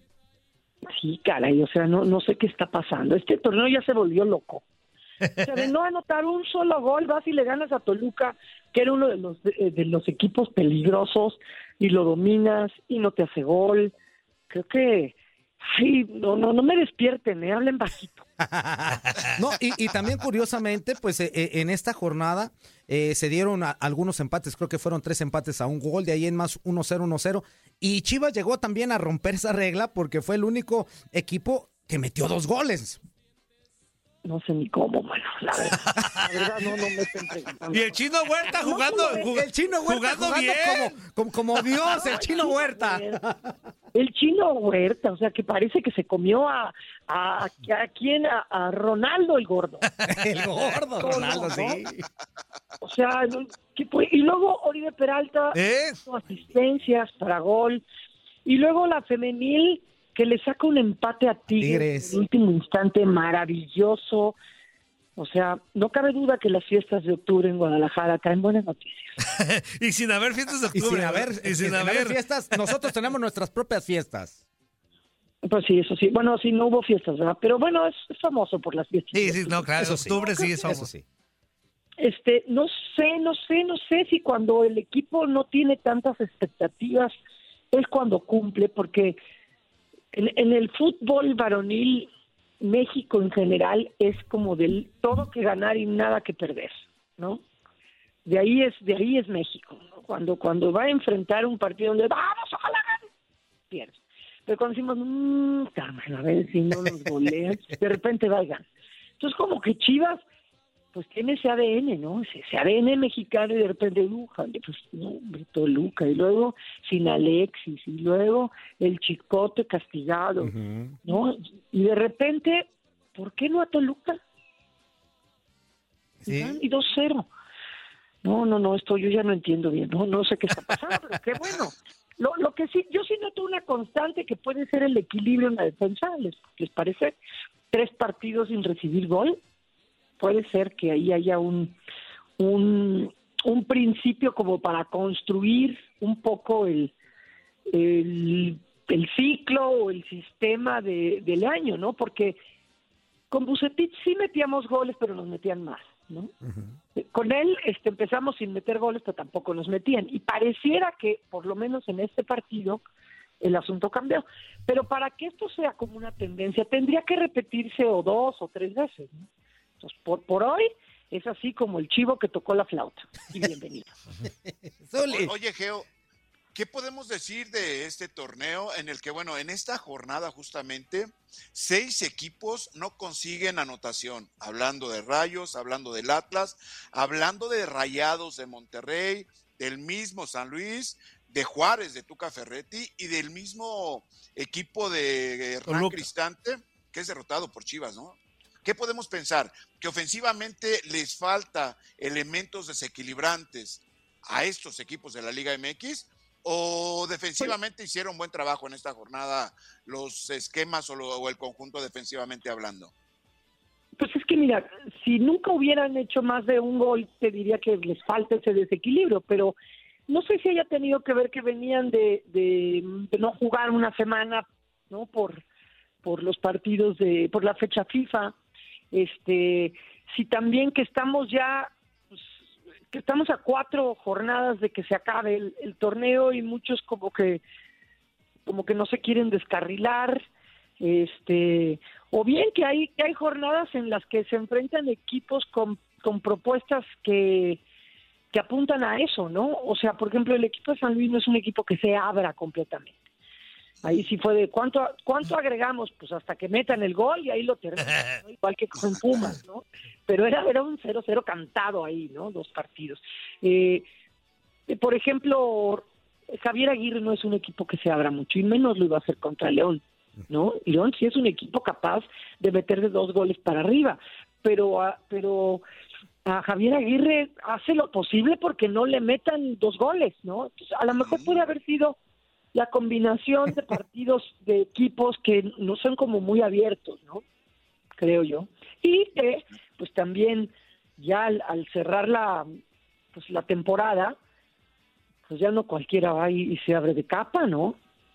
Sí, caray, o sea, no, no sé qué está pasando. Este torneo ya se volvió loco. O sea, de no anotar un solo gol, vas y le ganas a Toluca, que era uno de los de, de los equipos peligrosos, y lo dominas y no te hace gol. Creo que, ay, no, no, no me despierten, ¿eh? Hablen bajito. No, y, y también curiosamente, pues eh, en esta jornada eh, se dieron a, algunos empates, creo que fueron tres empates a un gol, de ahí en más uno cero, uno cero, y Chivas llegó también a romper esa regla porque fue el único equipo que metió dos goles. No sé ni cómo, mano, la verdad, la verdad no, no me estén preguntando. Y el Chino Huerta jugando, No, jug- el Chino Huerta jugando, jugando bien. como- como, como Dios, el Chino Huerta. El Chino Huerta, o sea, que parece que se comió a a, a quién, a, a Ronaldo el gordo. El gordo, Ronaldo, ¿no? sí. O sea, no, ¿qué fue? Y luego Oribe Peralta, ¿Eh? hizo asistencias para gol. Y luego la femenil, que le saca un empate a Tigres, Tigres. en el último instante, maravilloso. O sea, no cabe duda que las fiestas de octubre en Guadalajara traen buenas noticias. Y sin haber fiestas de Y octubre. sin haber, y sin sin haber haber fiestas, nosotros tenemos nuestras propias fiestas. Pues sí, eso sí. Bueno, sí, no hubo fiestas, ¿verdad? Pero bueno, es, es famoso por las fiestas. Sí, sí, no, claro, Eso sí. octubre sí es Eso famoso. sí. Este, no sé, no sé, no sé si cuando el equipo no tiene tantas expectativas es cuando cumple, porque en, en el fútbol varonil, México en general es como del todo que ganar y nada que perder, ¿no? De ahí es, de ahí es México, ¿no? Cuando, cuando va a enfrentar un partido donde vamos, ojalá gane, pierde. Pero cuando decimos, mmm, a ver si no nos golean, de repente va y gana. Entonces como que Chivas pues tiene ese A D N, ¿no? Ese, ese A D N mexicano y de repente, Luja, pues no, hombre, Toluca, y luego sin Alexis, y luego el Chicote castigado, uh-huh. ¿no? Y de repente, ¿por qué no a Toluca? Sí. Y dos cero. No, no, no, esto yo ya no entiendo bien, no, no sé qué está pasando, pero qué bueno. Lo, lo que sí, yo sí noto una constante que puede ser el equilibrio en la defensa, ¿les, les parece? Tres partidos sin recibir gol. Puede ser que ahí haya un, un, un principio como para construir un poco el, el, el ciclo o el sistema de, del año, ¿no? Porque con Vucetich sí metíamos goles, pero nos metían más, ¿no? Uh-huh. Con él este, empezamos sin meter goles, pero tampoco nos metían. Y pareciera que, por lo menos en este partido, el asunto cambió. Pero para que esto sea como una tendencia, tendría que repetirse o dos o tres veces, ¿no? Entonces, por, por hoy es así como el chivo que tocó la flauta. Y bienvenido. o, oye, Geo, ¿qué podemos decir de este torneo en el que, bueno, en esta jornada justamente, seis equipos no consiguen anotación? Hablando de Rayos, hablando del Atlas, hablando de Rayados de Monterrey, del mismo San Luis, de Juárez, de Tuca Ferretti, y del mismo equipo de Hernán Cristante, que es derrotado por Chivas, ¿no? ¿Qué podemos pensar? ¿Que ofensivamente les falta elementos desequilibrantes a estos equipos de la Liga M X? ¿O defensivamente hicieron buen trabajo en esta jornada los esquemas o, lo, o el conjunto defensivamente hablando? Pues es que mira, si nunca hubieran hecho más de un gol, te diría que les falta ese desequilibrio, pero no sé si haya tenido que ver que venían de, de, de no jugar una semana, ¿no? Por, por los partidos de, por la fecha FIFA. Este, si también que estamos ya, pues, que estamos a cuatro jornadas de que se acabe el, el torneo y muchos como que, como que no se quieren descarrilar, este, o bien que hay, que hay jornadas en las que se enfrentan equipos con, con propuestas que, que apuntan a eso, ¿no? O sea, por ejemplo, el equipo de San Luis no es un equipo que se abra completamente. Ahí sí fue de, ¿cuánto cuánto agregamos? Pues hasta que metan el gol y ahí lo terminan, ¿no? Igual que con Pumas, ¿no? Pero era, era un cero cero cantado ahí, ¿no? Dos partidos. Eh, por ejemplo, Javier Aguirre no es un equipo que se abra mucho, y menos lo iba a hacer contra León, ¿no? León sí es un equipo capaz de meterle dos goles para arriba, pero, a, pero a Javier Aguirre hace lo posible porque no le metan dos goles, ¿no? Entonces, a lo mejor puede haber sido la combinación de partidos de equipos que no son como muy abiertos, ¿no? Creo yo. Y que, eh, pues también, ya al, al cerrar la, pues la temporada, pues ya no cualquiera va y, y se abre de capa, ¿no?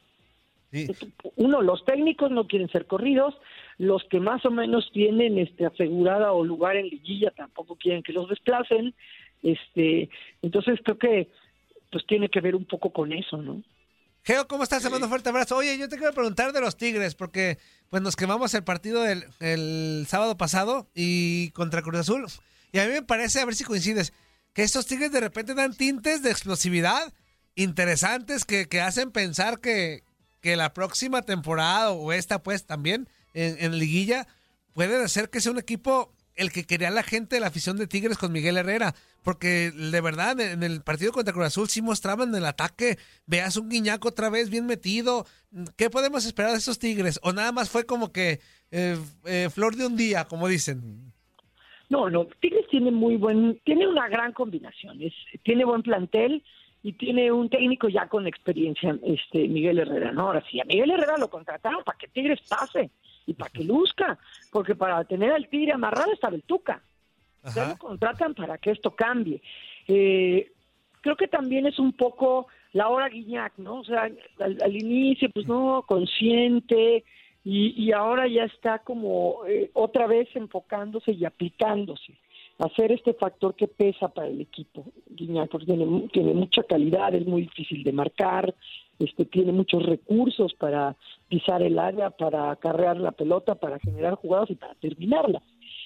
Sí. Uno, los técnicos no quieren ser corridos, los que más o menos tienen este asegurada o lugar en liguilla tampoco quieren que los desplacen, este, entonces creo que pues tiene que ver un poco con eso, ¿no? Geo, ¿cómo estás? Te mando un fuerte abrazo. Oye, yo te quiero preguntar de los Tigres, porque pues nos quemamos el partido del el sábado pasado y contra Cruz Azul, y a mí me parece, a ver si coincides, que estos Tigres de repente dan tintes de explosividad interesantes que, que hacen pensar que, que la próxima temporada, o esta pues también, en, en liguilla, puede ser que sea un equipo el que quería la gente de la afición de Tigres con Miguel Herrera, porque de verdad en el partido contra Cruz Azul sí mostraban el ataque, veas un Guiñac otra vez bien metido. ¿Qué podemos esperar de esos Tigres? ¿O nada más fue como que eh, eh, flor de un día, como dicen? No, no, Tigres tiene muy buen, tiene una gran combinación, es, tiene buen plantel y tiene un técnico ya con experiencia, este Miguel Herrera, ¿no? Ahora sí, a Miguel Herrera lo contrataron para que Tigres pase y para que luzca, porque para tener al Tigre amarrado estaba el Tuca. Ya lo contratan para que esto cambie. Eh, creo que también es un poco la hora Guiñac, ¿no? O sea, al, al inicio, pues no, consciente, y, y ahora ya está como eh, otra vez enfocándose y aplicándose a hacer este factor que pesa para el equipo. Guiñac, porque tiene, tiene mucha calidad, es muy difícil de marcar, este tiene muchos recursos para pisar el área, para acarrear la pelota, para generar jugadas y para terminarla.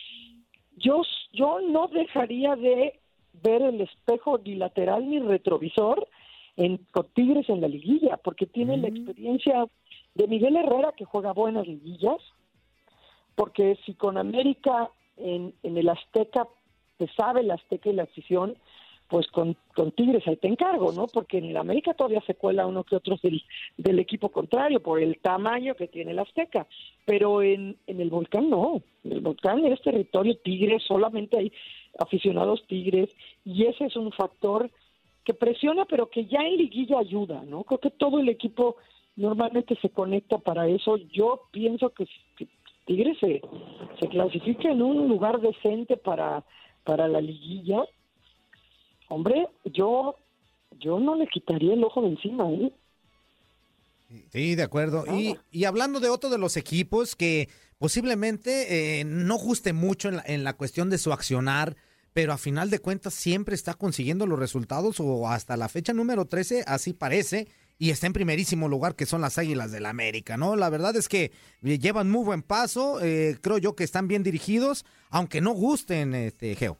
Yo, yo no dejaría de ver el espejo bilateral ni retrovisor en con Tigres en la liguilla, porque tiene mm. la experiencia de Miguel Herrera, que juega buenas liguillas, porque si con América en, en el Azteca, se sabe el Azteca y la afición, pues con, con Tigres ahí te encargo, ¿no? Porque en el América todavía se cuela uno que otro del, del equipo contrario por el tamaño que tiene el Azteca, pero en, en el Volcán no, en el Volcán es territorio Tigres, solamente hay aficionados Tigres, y ese es un factor que presiona, pero que ya en liguilla ayuda, ¿no? Creo que todo el equipo normalmente se conecta para eso. Yo pienso que, que Tigres se, se clasifica en un lugar decente para, para la liguilla. Hombre, yo yo no le quitaría el ojo de encima, ¿eh? Sí, de acuerdo. Y, y hablando de otro de los equipos que posiblemente eh, no guste mucho en la, en la cuestión de su accionar, pero a final de cuentas siempre está consiguiendo los resultados, o hasta la fecha número trece, así parece, y está en primerísimo lugar, que son las Águilas del América, ¿no? La verdad es que llevan muy buen paso, eh, creo yo que están bien dirigidos, aunque no gusten, este, Geo.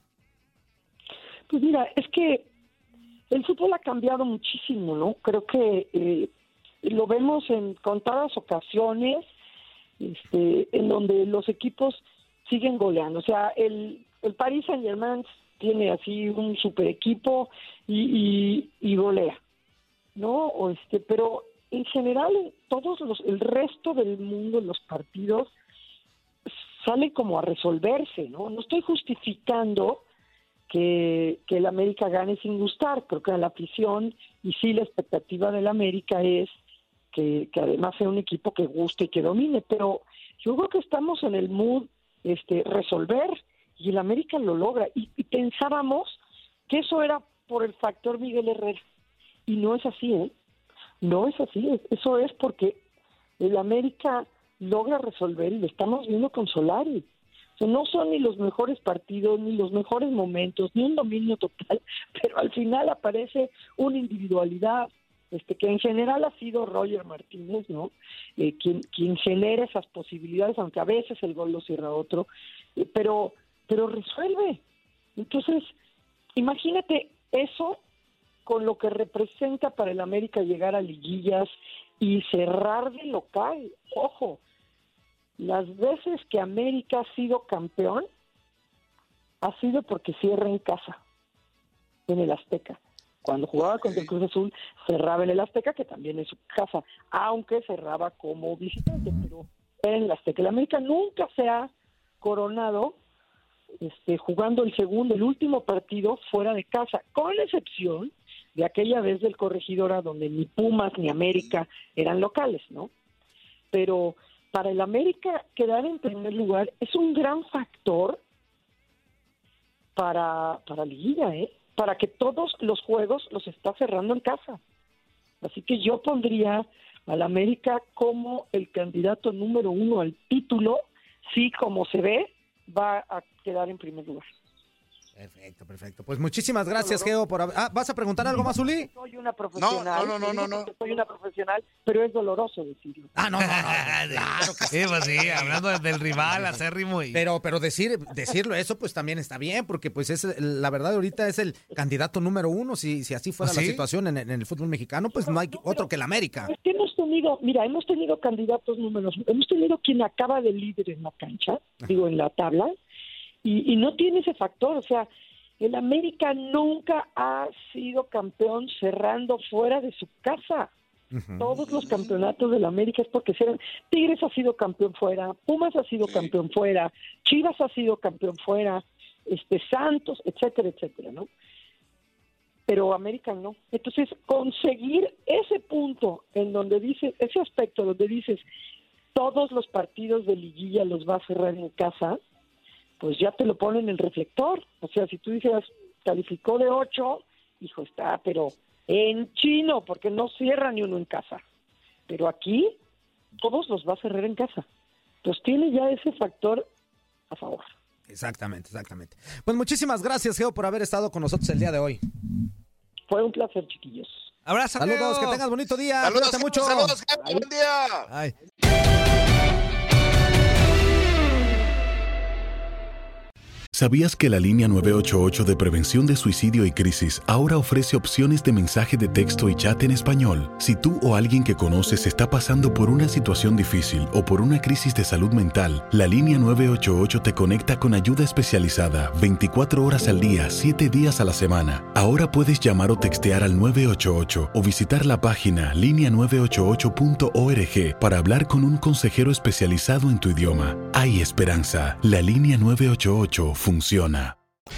Pues mira, es que el fútbol ha cambiado muchísimo, ¿no? Creo que eh, lo vemos en contadas ocasiones, este, en donde los equipos siguen goleando. O sea, el, el Paris Saint-Germain tiene así un super equipo y, y, y golea, ¿no? O este, pero en general, todos los, el resto del mundo, los partidos, salen como a resolverse, ¿no? No estoy justificando que, que el América gane sin gustar. Creo que a la afición, y sí, la expectativa del América es que, que además sea un equipo que guste y que domine, pero yo creo que estamos en el mood este, resolver, y el América lo logra, y, y pensábamos que eso era por el factor Miguel Herrera, y no es así, ¿eh? No es así, eso es porque el América logra resolver, y lo estamos viendo con Solari. O sea, no son ni los mejores partidos, ni los mejores momentos, ni un dominio total, pero al final aparece una individualidad, este, que en general ha sido Roger Martínez, ¿no? Eh, quien, quien genera esas posibilidades, aunque a veces el gol lo cierra otro, eh, pero, pero resuelve. Entonces, imagínate eso con lo que representa para el América llegar a liguillas y cerrar de local. Ojo, las veces que América ha sido campeón, ha sido porque cierra en casa, en el Azteca. Cuando jugaba contra el Cruz Azul, cerraba en el Azteca, que también es su casa, aunque cerraba como visitante, pero era en el Azteca. El América nunca se ha coronado este, jugando el segundo, el último partido fuera de casa, con excepción de aquella vez del Corregidora, donde ni Pumas ni América eran locales, ¿no? Pero para el América quedar en primer lugar es un gran factor para, para Liguilla, ¿eh? Para que todos los juegos los está cerrando en casa. Así que yo pondría al América como el candidato número uno al título, si como se ve, va a quedar en primer lugar. Perfecto, perfecto. Pues muchísimas gracias, Geo, por haber... Ah, ¿vas a preguntar algo más, Uli? Soy una profesional. No, no, no, no, no. Soy una profesional, pero es doloroso decirlo. Ah, no, no, no. Claro que sí, pues sí, hablando del rival, acérrimo y... Pero, pero decir, decirlo eso, pues también está bien, porque pues es, la verdad, ahorita es el candidato número uno. Si, si así fuera ¿Ah, la sí? situación en, en el fútbol mexicano, pues no hay otro que el América. Es que hemos tenido, mira, hemos tenido candidatos números, hemos tenido quien acaba de líder en la cancha, digo, en la tabla, y, y no tiene ese factor, o sea, el América nunca ha sido campeón cerrando fuera de su casa. Uh-huh. Todos los campeonatos del América es porque serán... Tigres ha sido campeón fuera, Pumas ha sido campeón fuera, Chivas ha sido campeón fuera, este Santos, etcétera, etcétera, ¿no? Pero América no. Entonces, conseguir ese punto en donde dices, ese aspecto donde dices, todos los partidos de liguilla los va a cerrar en casa, pues ya te lo ponen en el reflector. O sea, si tú dices, calificó de ocho, hijo, está, pero en chino, porque no cierra ni uno en casa. Pero aquí, todos los va a cerrar en casa. Pues tiene ya ese factor a favor. Exactamente, exactamente. Pues muchísimas gracias, Geo, por haber estado con nosotros el día de hoy. Fue un placer, chiquillos. Abrazo, saludos, Geo. Que tengas bonito día. Saludos, Cuídate mucho. Saludos, Geo, buen día. Ay. ¿Sabías que la línea nueve ocho ocho de prevención de suicidio y crisis ahora ofrece opciones de mensaje de texto y chat en español? Si tú o alguien que conoces está pasando por una situación difícil o por una crisis de salud mental, la línea nueve ocho ocho te conecta con ayuda especializada veinticuatro horas al día, siete días a la semana. Ahora puedes llamar o textear al nueve ocho ocho o visitar la página línea nueve ocho ocho punto org para hablar con un consejero especializado en tu idioma. Hay esperanza. La línea nueve ocho ocho funciona.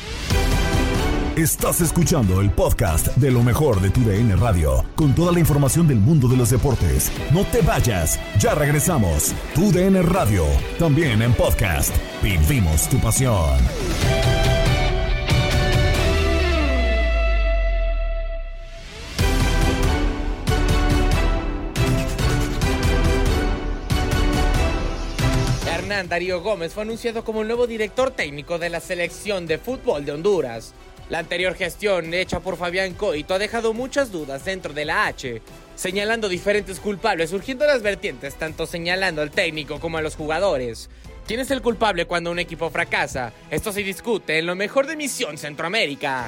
Estás escuchando el podcast de lo mejor de tu D N Radio, con toda la información del mundo de los deportes. No te vayas, ya regresamos. Tu D N Radio, también en podcast. Vivimos tu pasión. Hernán Darío Gómez fue anunciado como el nuevo director técnico de la selección de fútbol de Honduras. La anterior gestión, hecha por Fabián Coito, ha dejado muchas dudas dentro de la H, señalando diferentes culpables, surgiendo las vertientes, tanto señalando al técnico como a los jugadores. ¿Quién es el culpable cuando un equipo fracasa? Esto se discute en lo mejor de Misión Centroamérica.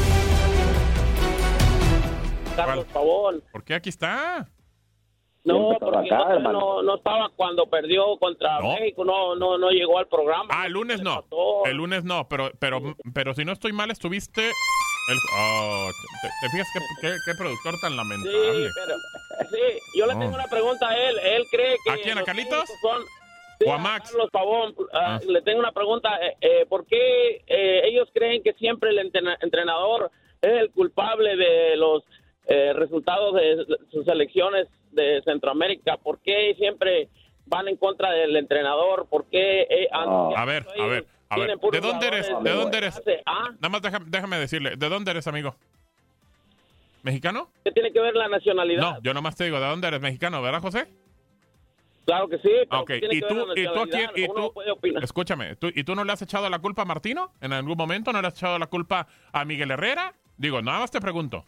Carlos Pavón. ¿Por qué aquí está? No, porque acá, no, no, no estaba cuando perdió contra no. México, no, no, no llegó al programa. Ah, el lunes no, el lunes no, pero, pero, pero si no estoy mal, estuviste... El, oh, ¿te, ¿Te fijas qué, qué, qué productor tan lamentable? Sí, pero, sí, yo le tengo oh. una pregunta a él, él cree que... ¿A quién, a Carlitos? Son, sí, ¿O a Max? Carlos Pavón, uh, ah. le tengo una pregunta, eh, eh, ¿por qué eh, ellos creen que siempre el entrenador es el culpable de los eh, resultados de sus selecciones de Centroamérica? ¿Por qué siempre van en contra del entrenador? ¿Por qué? Eh, oh. A ver, a ver, a ver. ¿De dónde eres? ¿De dónde eres? ¿Ah? Nada más déjame, déjame decirle, ¿de dónde eres, amigo? ¿Mexicano? ¿Qué tiene que ver la nacionalidad? No, yo nomás te digo, ¿de dónde eres? ¿Mexicano, verdad, José? Claro que sí. Pero okay. ¿Y tú, y tú, quién, y tú escúchame, ¿tú, ¿y tú no le has echado la culpa a Martino? ¿En algún momento no le has echado la culpa a Miguel Herrera? Digo, nada más te pregunto.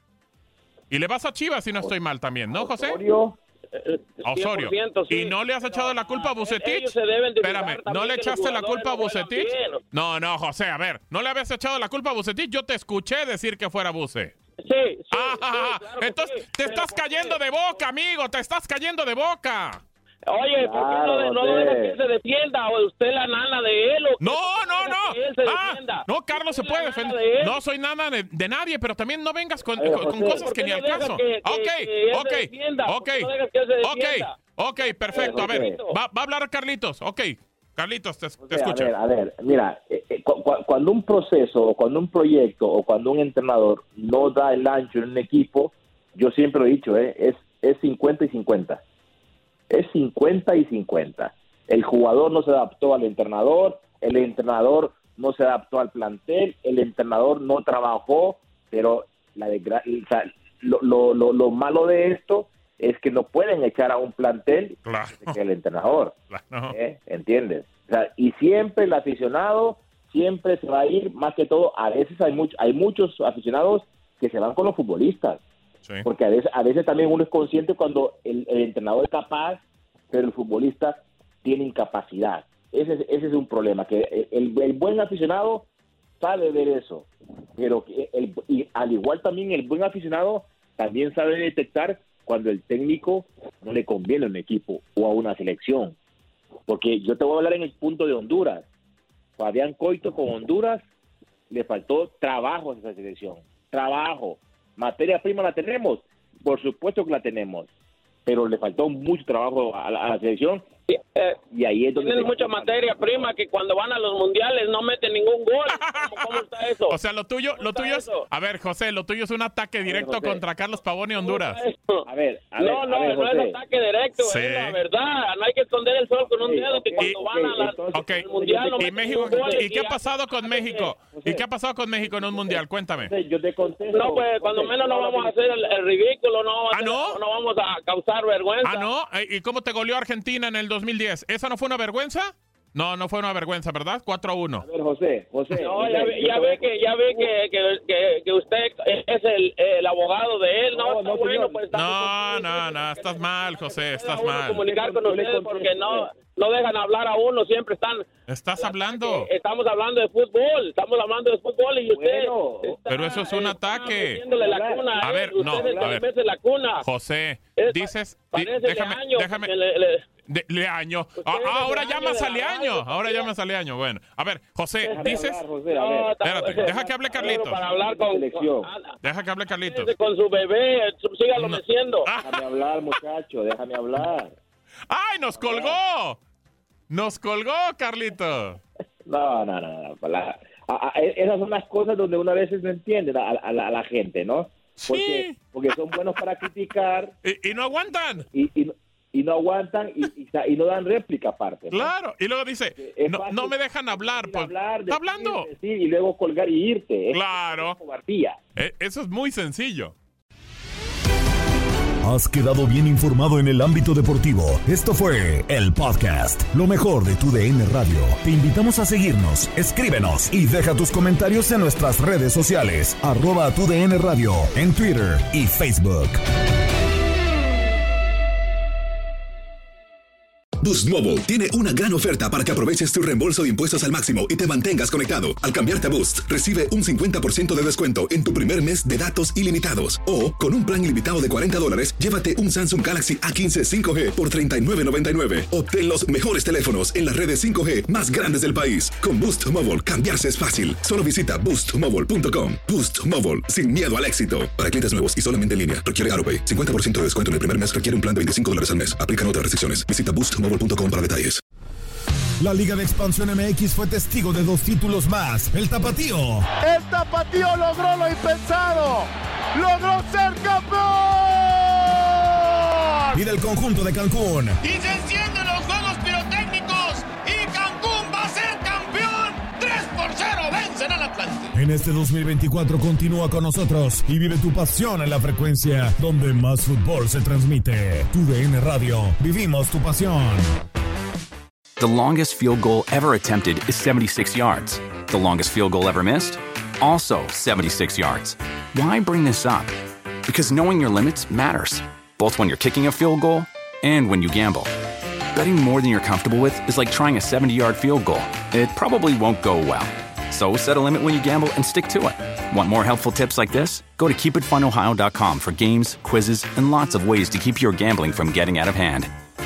Y le vas a Chivas si no estoy mal también, ¿no, José? Osorio. Osorio. Sí. ¿Y no le has echado la culpa a Bucetich? Espérame, ¿no le echaste la culpa a Bucetich? No, no, José, a ver, ¿no le habías echado la culpa a Bucetich? Yo te escuché decir que fuera Buce. Sí, sí, ah, sí, claro entonces sí, te estás cayendo de boca, amigo, te estás cayendo de boca. Oye, ¿por qué no, no, no deja que él se defienda? ¿O usted la nana de él? ¿O no, no, no. Ah, no, Carlos se puede defender. De no soy nana de, de nadie, pero también no vengas con, con, con cosas que ni al caso. Que, que, ok, que ok, defienda, ok, ok, ok, perfecto. A ver, va, va a hablar Carlitos. Ok, Carlitos, te, te escucho. A ver, a ver, mira, eh, cu cuando un proceso, o cuando un proyecto, o cuando un entrenador no da el ancho en un equipo, yo siempre lo he dicho, eh, es, es cincuenta y cincuenta. Es cincuenta y cincuenta. El jugador no se adaptó al entrenador, el entrenador no se adaptó al plantel, el entrenador no trabajó, pero la de, o sea, lo, lo, lo, lo malo de esto es que no pueden echar a un plantel claro. que el entrenador. Claro. ¿Eh? ¿Entiendes? O sea, y siempre el aficionado siempre se va a ir, más que todo, a veces hay, much, hay muchos aficionados que se van con los futbolistas. Sí. Porque a veces, a veces también uno es consciente cuando el, el entrenador es capaz, pero el futbolista tiene incapacidad. Ese, ese es un problema, que el, el buen aficionado sabe ver eso, pero el, y al igual también el buen aficionado también sabe detectar cuando el técnico no le conviene a un equipo o a una selección. Porque yo te voy a hablar en el punto de Honduras. Fabián Coito con Honduras le faltó trabajo a esa selección. Trabajo. Materia prima la tenemos, por supuesto que la tenemos, pero le faltó mucho trabajo a la, a la selección. Eh, y ahí es donde tienen mucha materia prima que cuando van a los mundiales no meten ningún gol. ¿Cómo, cómo está eso? O sea, lo tuyo, lo tuyo es, a ver, José, lo tuyo es un ataque directo ver, contra Carlos Pavón y Honduras. A ver, a ver, no, no, a ver, no es ataque directo, sí. Es la verdad. No hay que esconder el sol con un dedo, okay, que cuando okay, van a la, entonces, okay. mundial no y México, ¿y qué ha pasado con México? ¿Y qué ha pasado con México en un mundial? Cuéntame. Yo te contesto. No, pues cuando menos no vamos a hacer el, el ridículo, no, ¿Ah, no? no vamos a causar vergüenza. Ah, no. ¿Y cómo te goleó Argentina en el dos mil diez? ¿Esa no fue una vergüenza? No, no fue una vergüenza, ¿verdad? cuatro a uno. A ver, José, José. No, José, ya, ve, ya ve que ya ve que, que, que, que usted es el, el abogado de él, ¿no? No, no, bueno, señor. pues, No, no, no, estás mal, José, estás mal. comunicar con ustedes porque no, no dejan hablar a uno, siempre están... Estás hablando. Estamos hablando de fútbol, estamos hablando de fútbol y usted... Bueno, está, pero eso es un está ataque. metiéndole la cuna A él, ver, no, usted es el a que ver. mete la cuna. José, Es- dices... di- parece déjame, Leaño, déjame... que le- le- de- Leaño. Ah, Usted es ahora el llamas Leaño a de la Leaño. radio, Ahora José. llamas a Leaño. Bueno, a ver, José, déjame dices... hablar, José, a No, ver. está- Espérate, deja que hable Carlitos. Para hablar con... Selección. con- Deja que hable Carlitos. con su bebé, sígalo No. meciendo. Déjame hablar, muchacho, déjame hablar. ¡Ay, nos colgó! ¡Nos colgó, Carlito! No, no, no, no. La- a- a- esas son las cosas donde uno a veces no entiende a, a la, a la gente, ¿no? Porque, Sí. porque son buenos para criticar Y, y no aguantan. y, y, no- y no aguantan y, y, sa- y no dan réplica aparte, ¿no? Claro. Y luego dice, Es no, fácil no me dejan hablar. Pues, hablar, ¿está decir, hablando? decir y luego colgar y irte. Es- Claro. es cobardía. Eh, Eso es muy sencillo. Has quedado bien informado en el ámbito deportivo. Esto fue el podcast, lo mejor de tu D N Radio. Te invitamos a seguirnos, escríbenos y deja tus comentarios en nuestras redes sociales, arroba tu D N Radio, en Twitter y Facebook. Boost Mobile tiene una gran oferta para que aproveches tu reembolso de impuestos al máximo y te mantengas conectado. Al cambiarte a Boost, recibe un cincuenta por ciento de descuento en tu primer mes de datos ilimitados. O, con un plan ilimitado de cuarenta dólares, llévate un Samsung Galaxy A quince cinco G por treinta y nueve noventa y nueve. Obtén los mejores teléfonos en las redes cinco G más grandes del país. Con Boost Mobile, cambiarse es fácil. Solo visita boost mobile punto com. Boost Mobile, sin miedo al éxito. Para clientes nuevos y solamente en línea, requiere AutoPay. cincuenta por ciento de descuento en el primer mes requiere un plan de veinticinco dólares al mes. Aplican otras restricciones. Visita boost mobile punto com para detalles. La Liga de Expansión M X fue testigo de dos títulos más. El Tapatío. El Tapatío logró lo impensado. Logró ser campeón. Y del conjunto de Cancún. Y se encienden los juegos pirotécnicos. Y Cancún va a ser campeón. tres por cero vencen al Atlante. En este dos mil veinticuatro continúa con nosotros y vive tu pasión en la frecuencia donde más fútbol se transmite. Tu D N Radio. Vivimos tu pasión. The longest field goal ever attempted is seventy-six yards. The longest field goal ever missed? Also seventy-six yards. Why bring this up? Because knowing your limits matters, both when you're kicking a field goal and when you gamble. Betting more than you're comfortable with is like trying a seventy-yard field goal. It probably won't go well. So set a limit when you gamble and stick to it. Want more helpful tips like this? Go to keep it fun ohio dot com for games, quizzes, and lots of ways to keep your gambling from getting out of hand.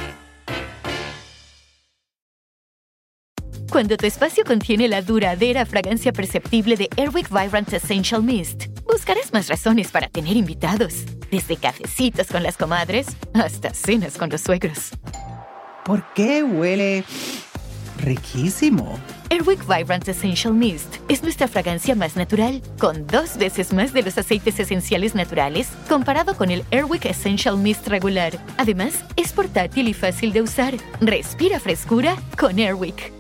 Cuando tu espacio contiene la duradera fragancia perceptible de Airwick Vibrant Essential Mist, buscarás más razones para tener invitados. Desde cafecitos con las comadres hasta cenas con los suegros. ¿Por qué huele riquísimo? Airwick Vibrant Essential Mist es nuestra fragancia más natural, con dos veces más de los aceites esenciales naturales comparado con el Airwick Essential Mist regular. Además, es portátil y fácil de usar. Respira frescura con Airwick.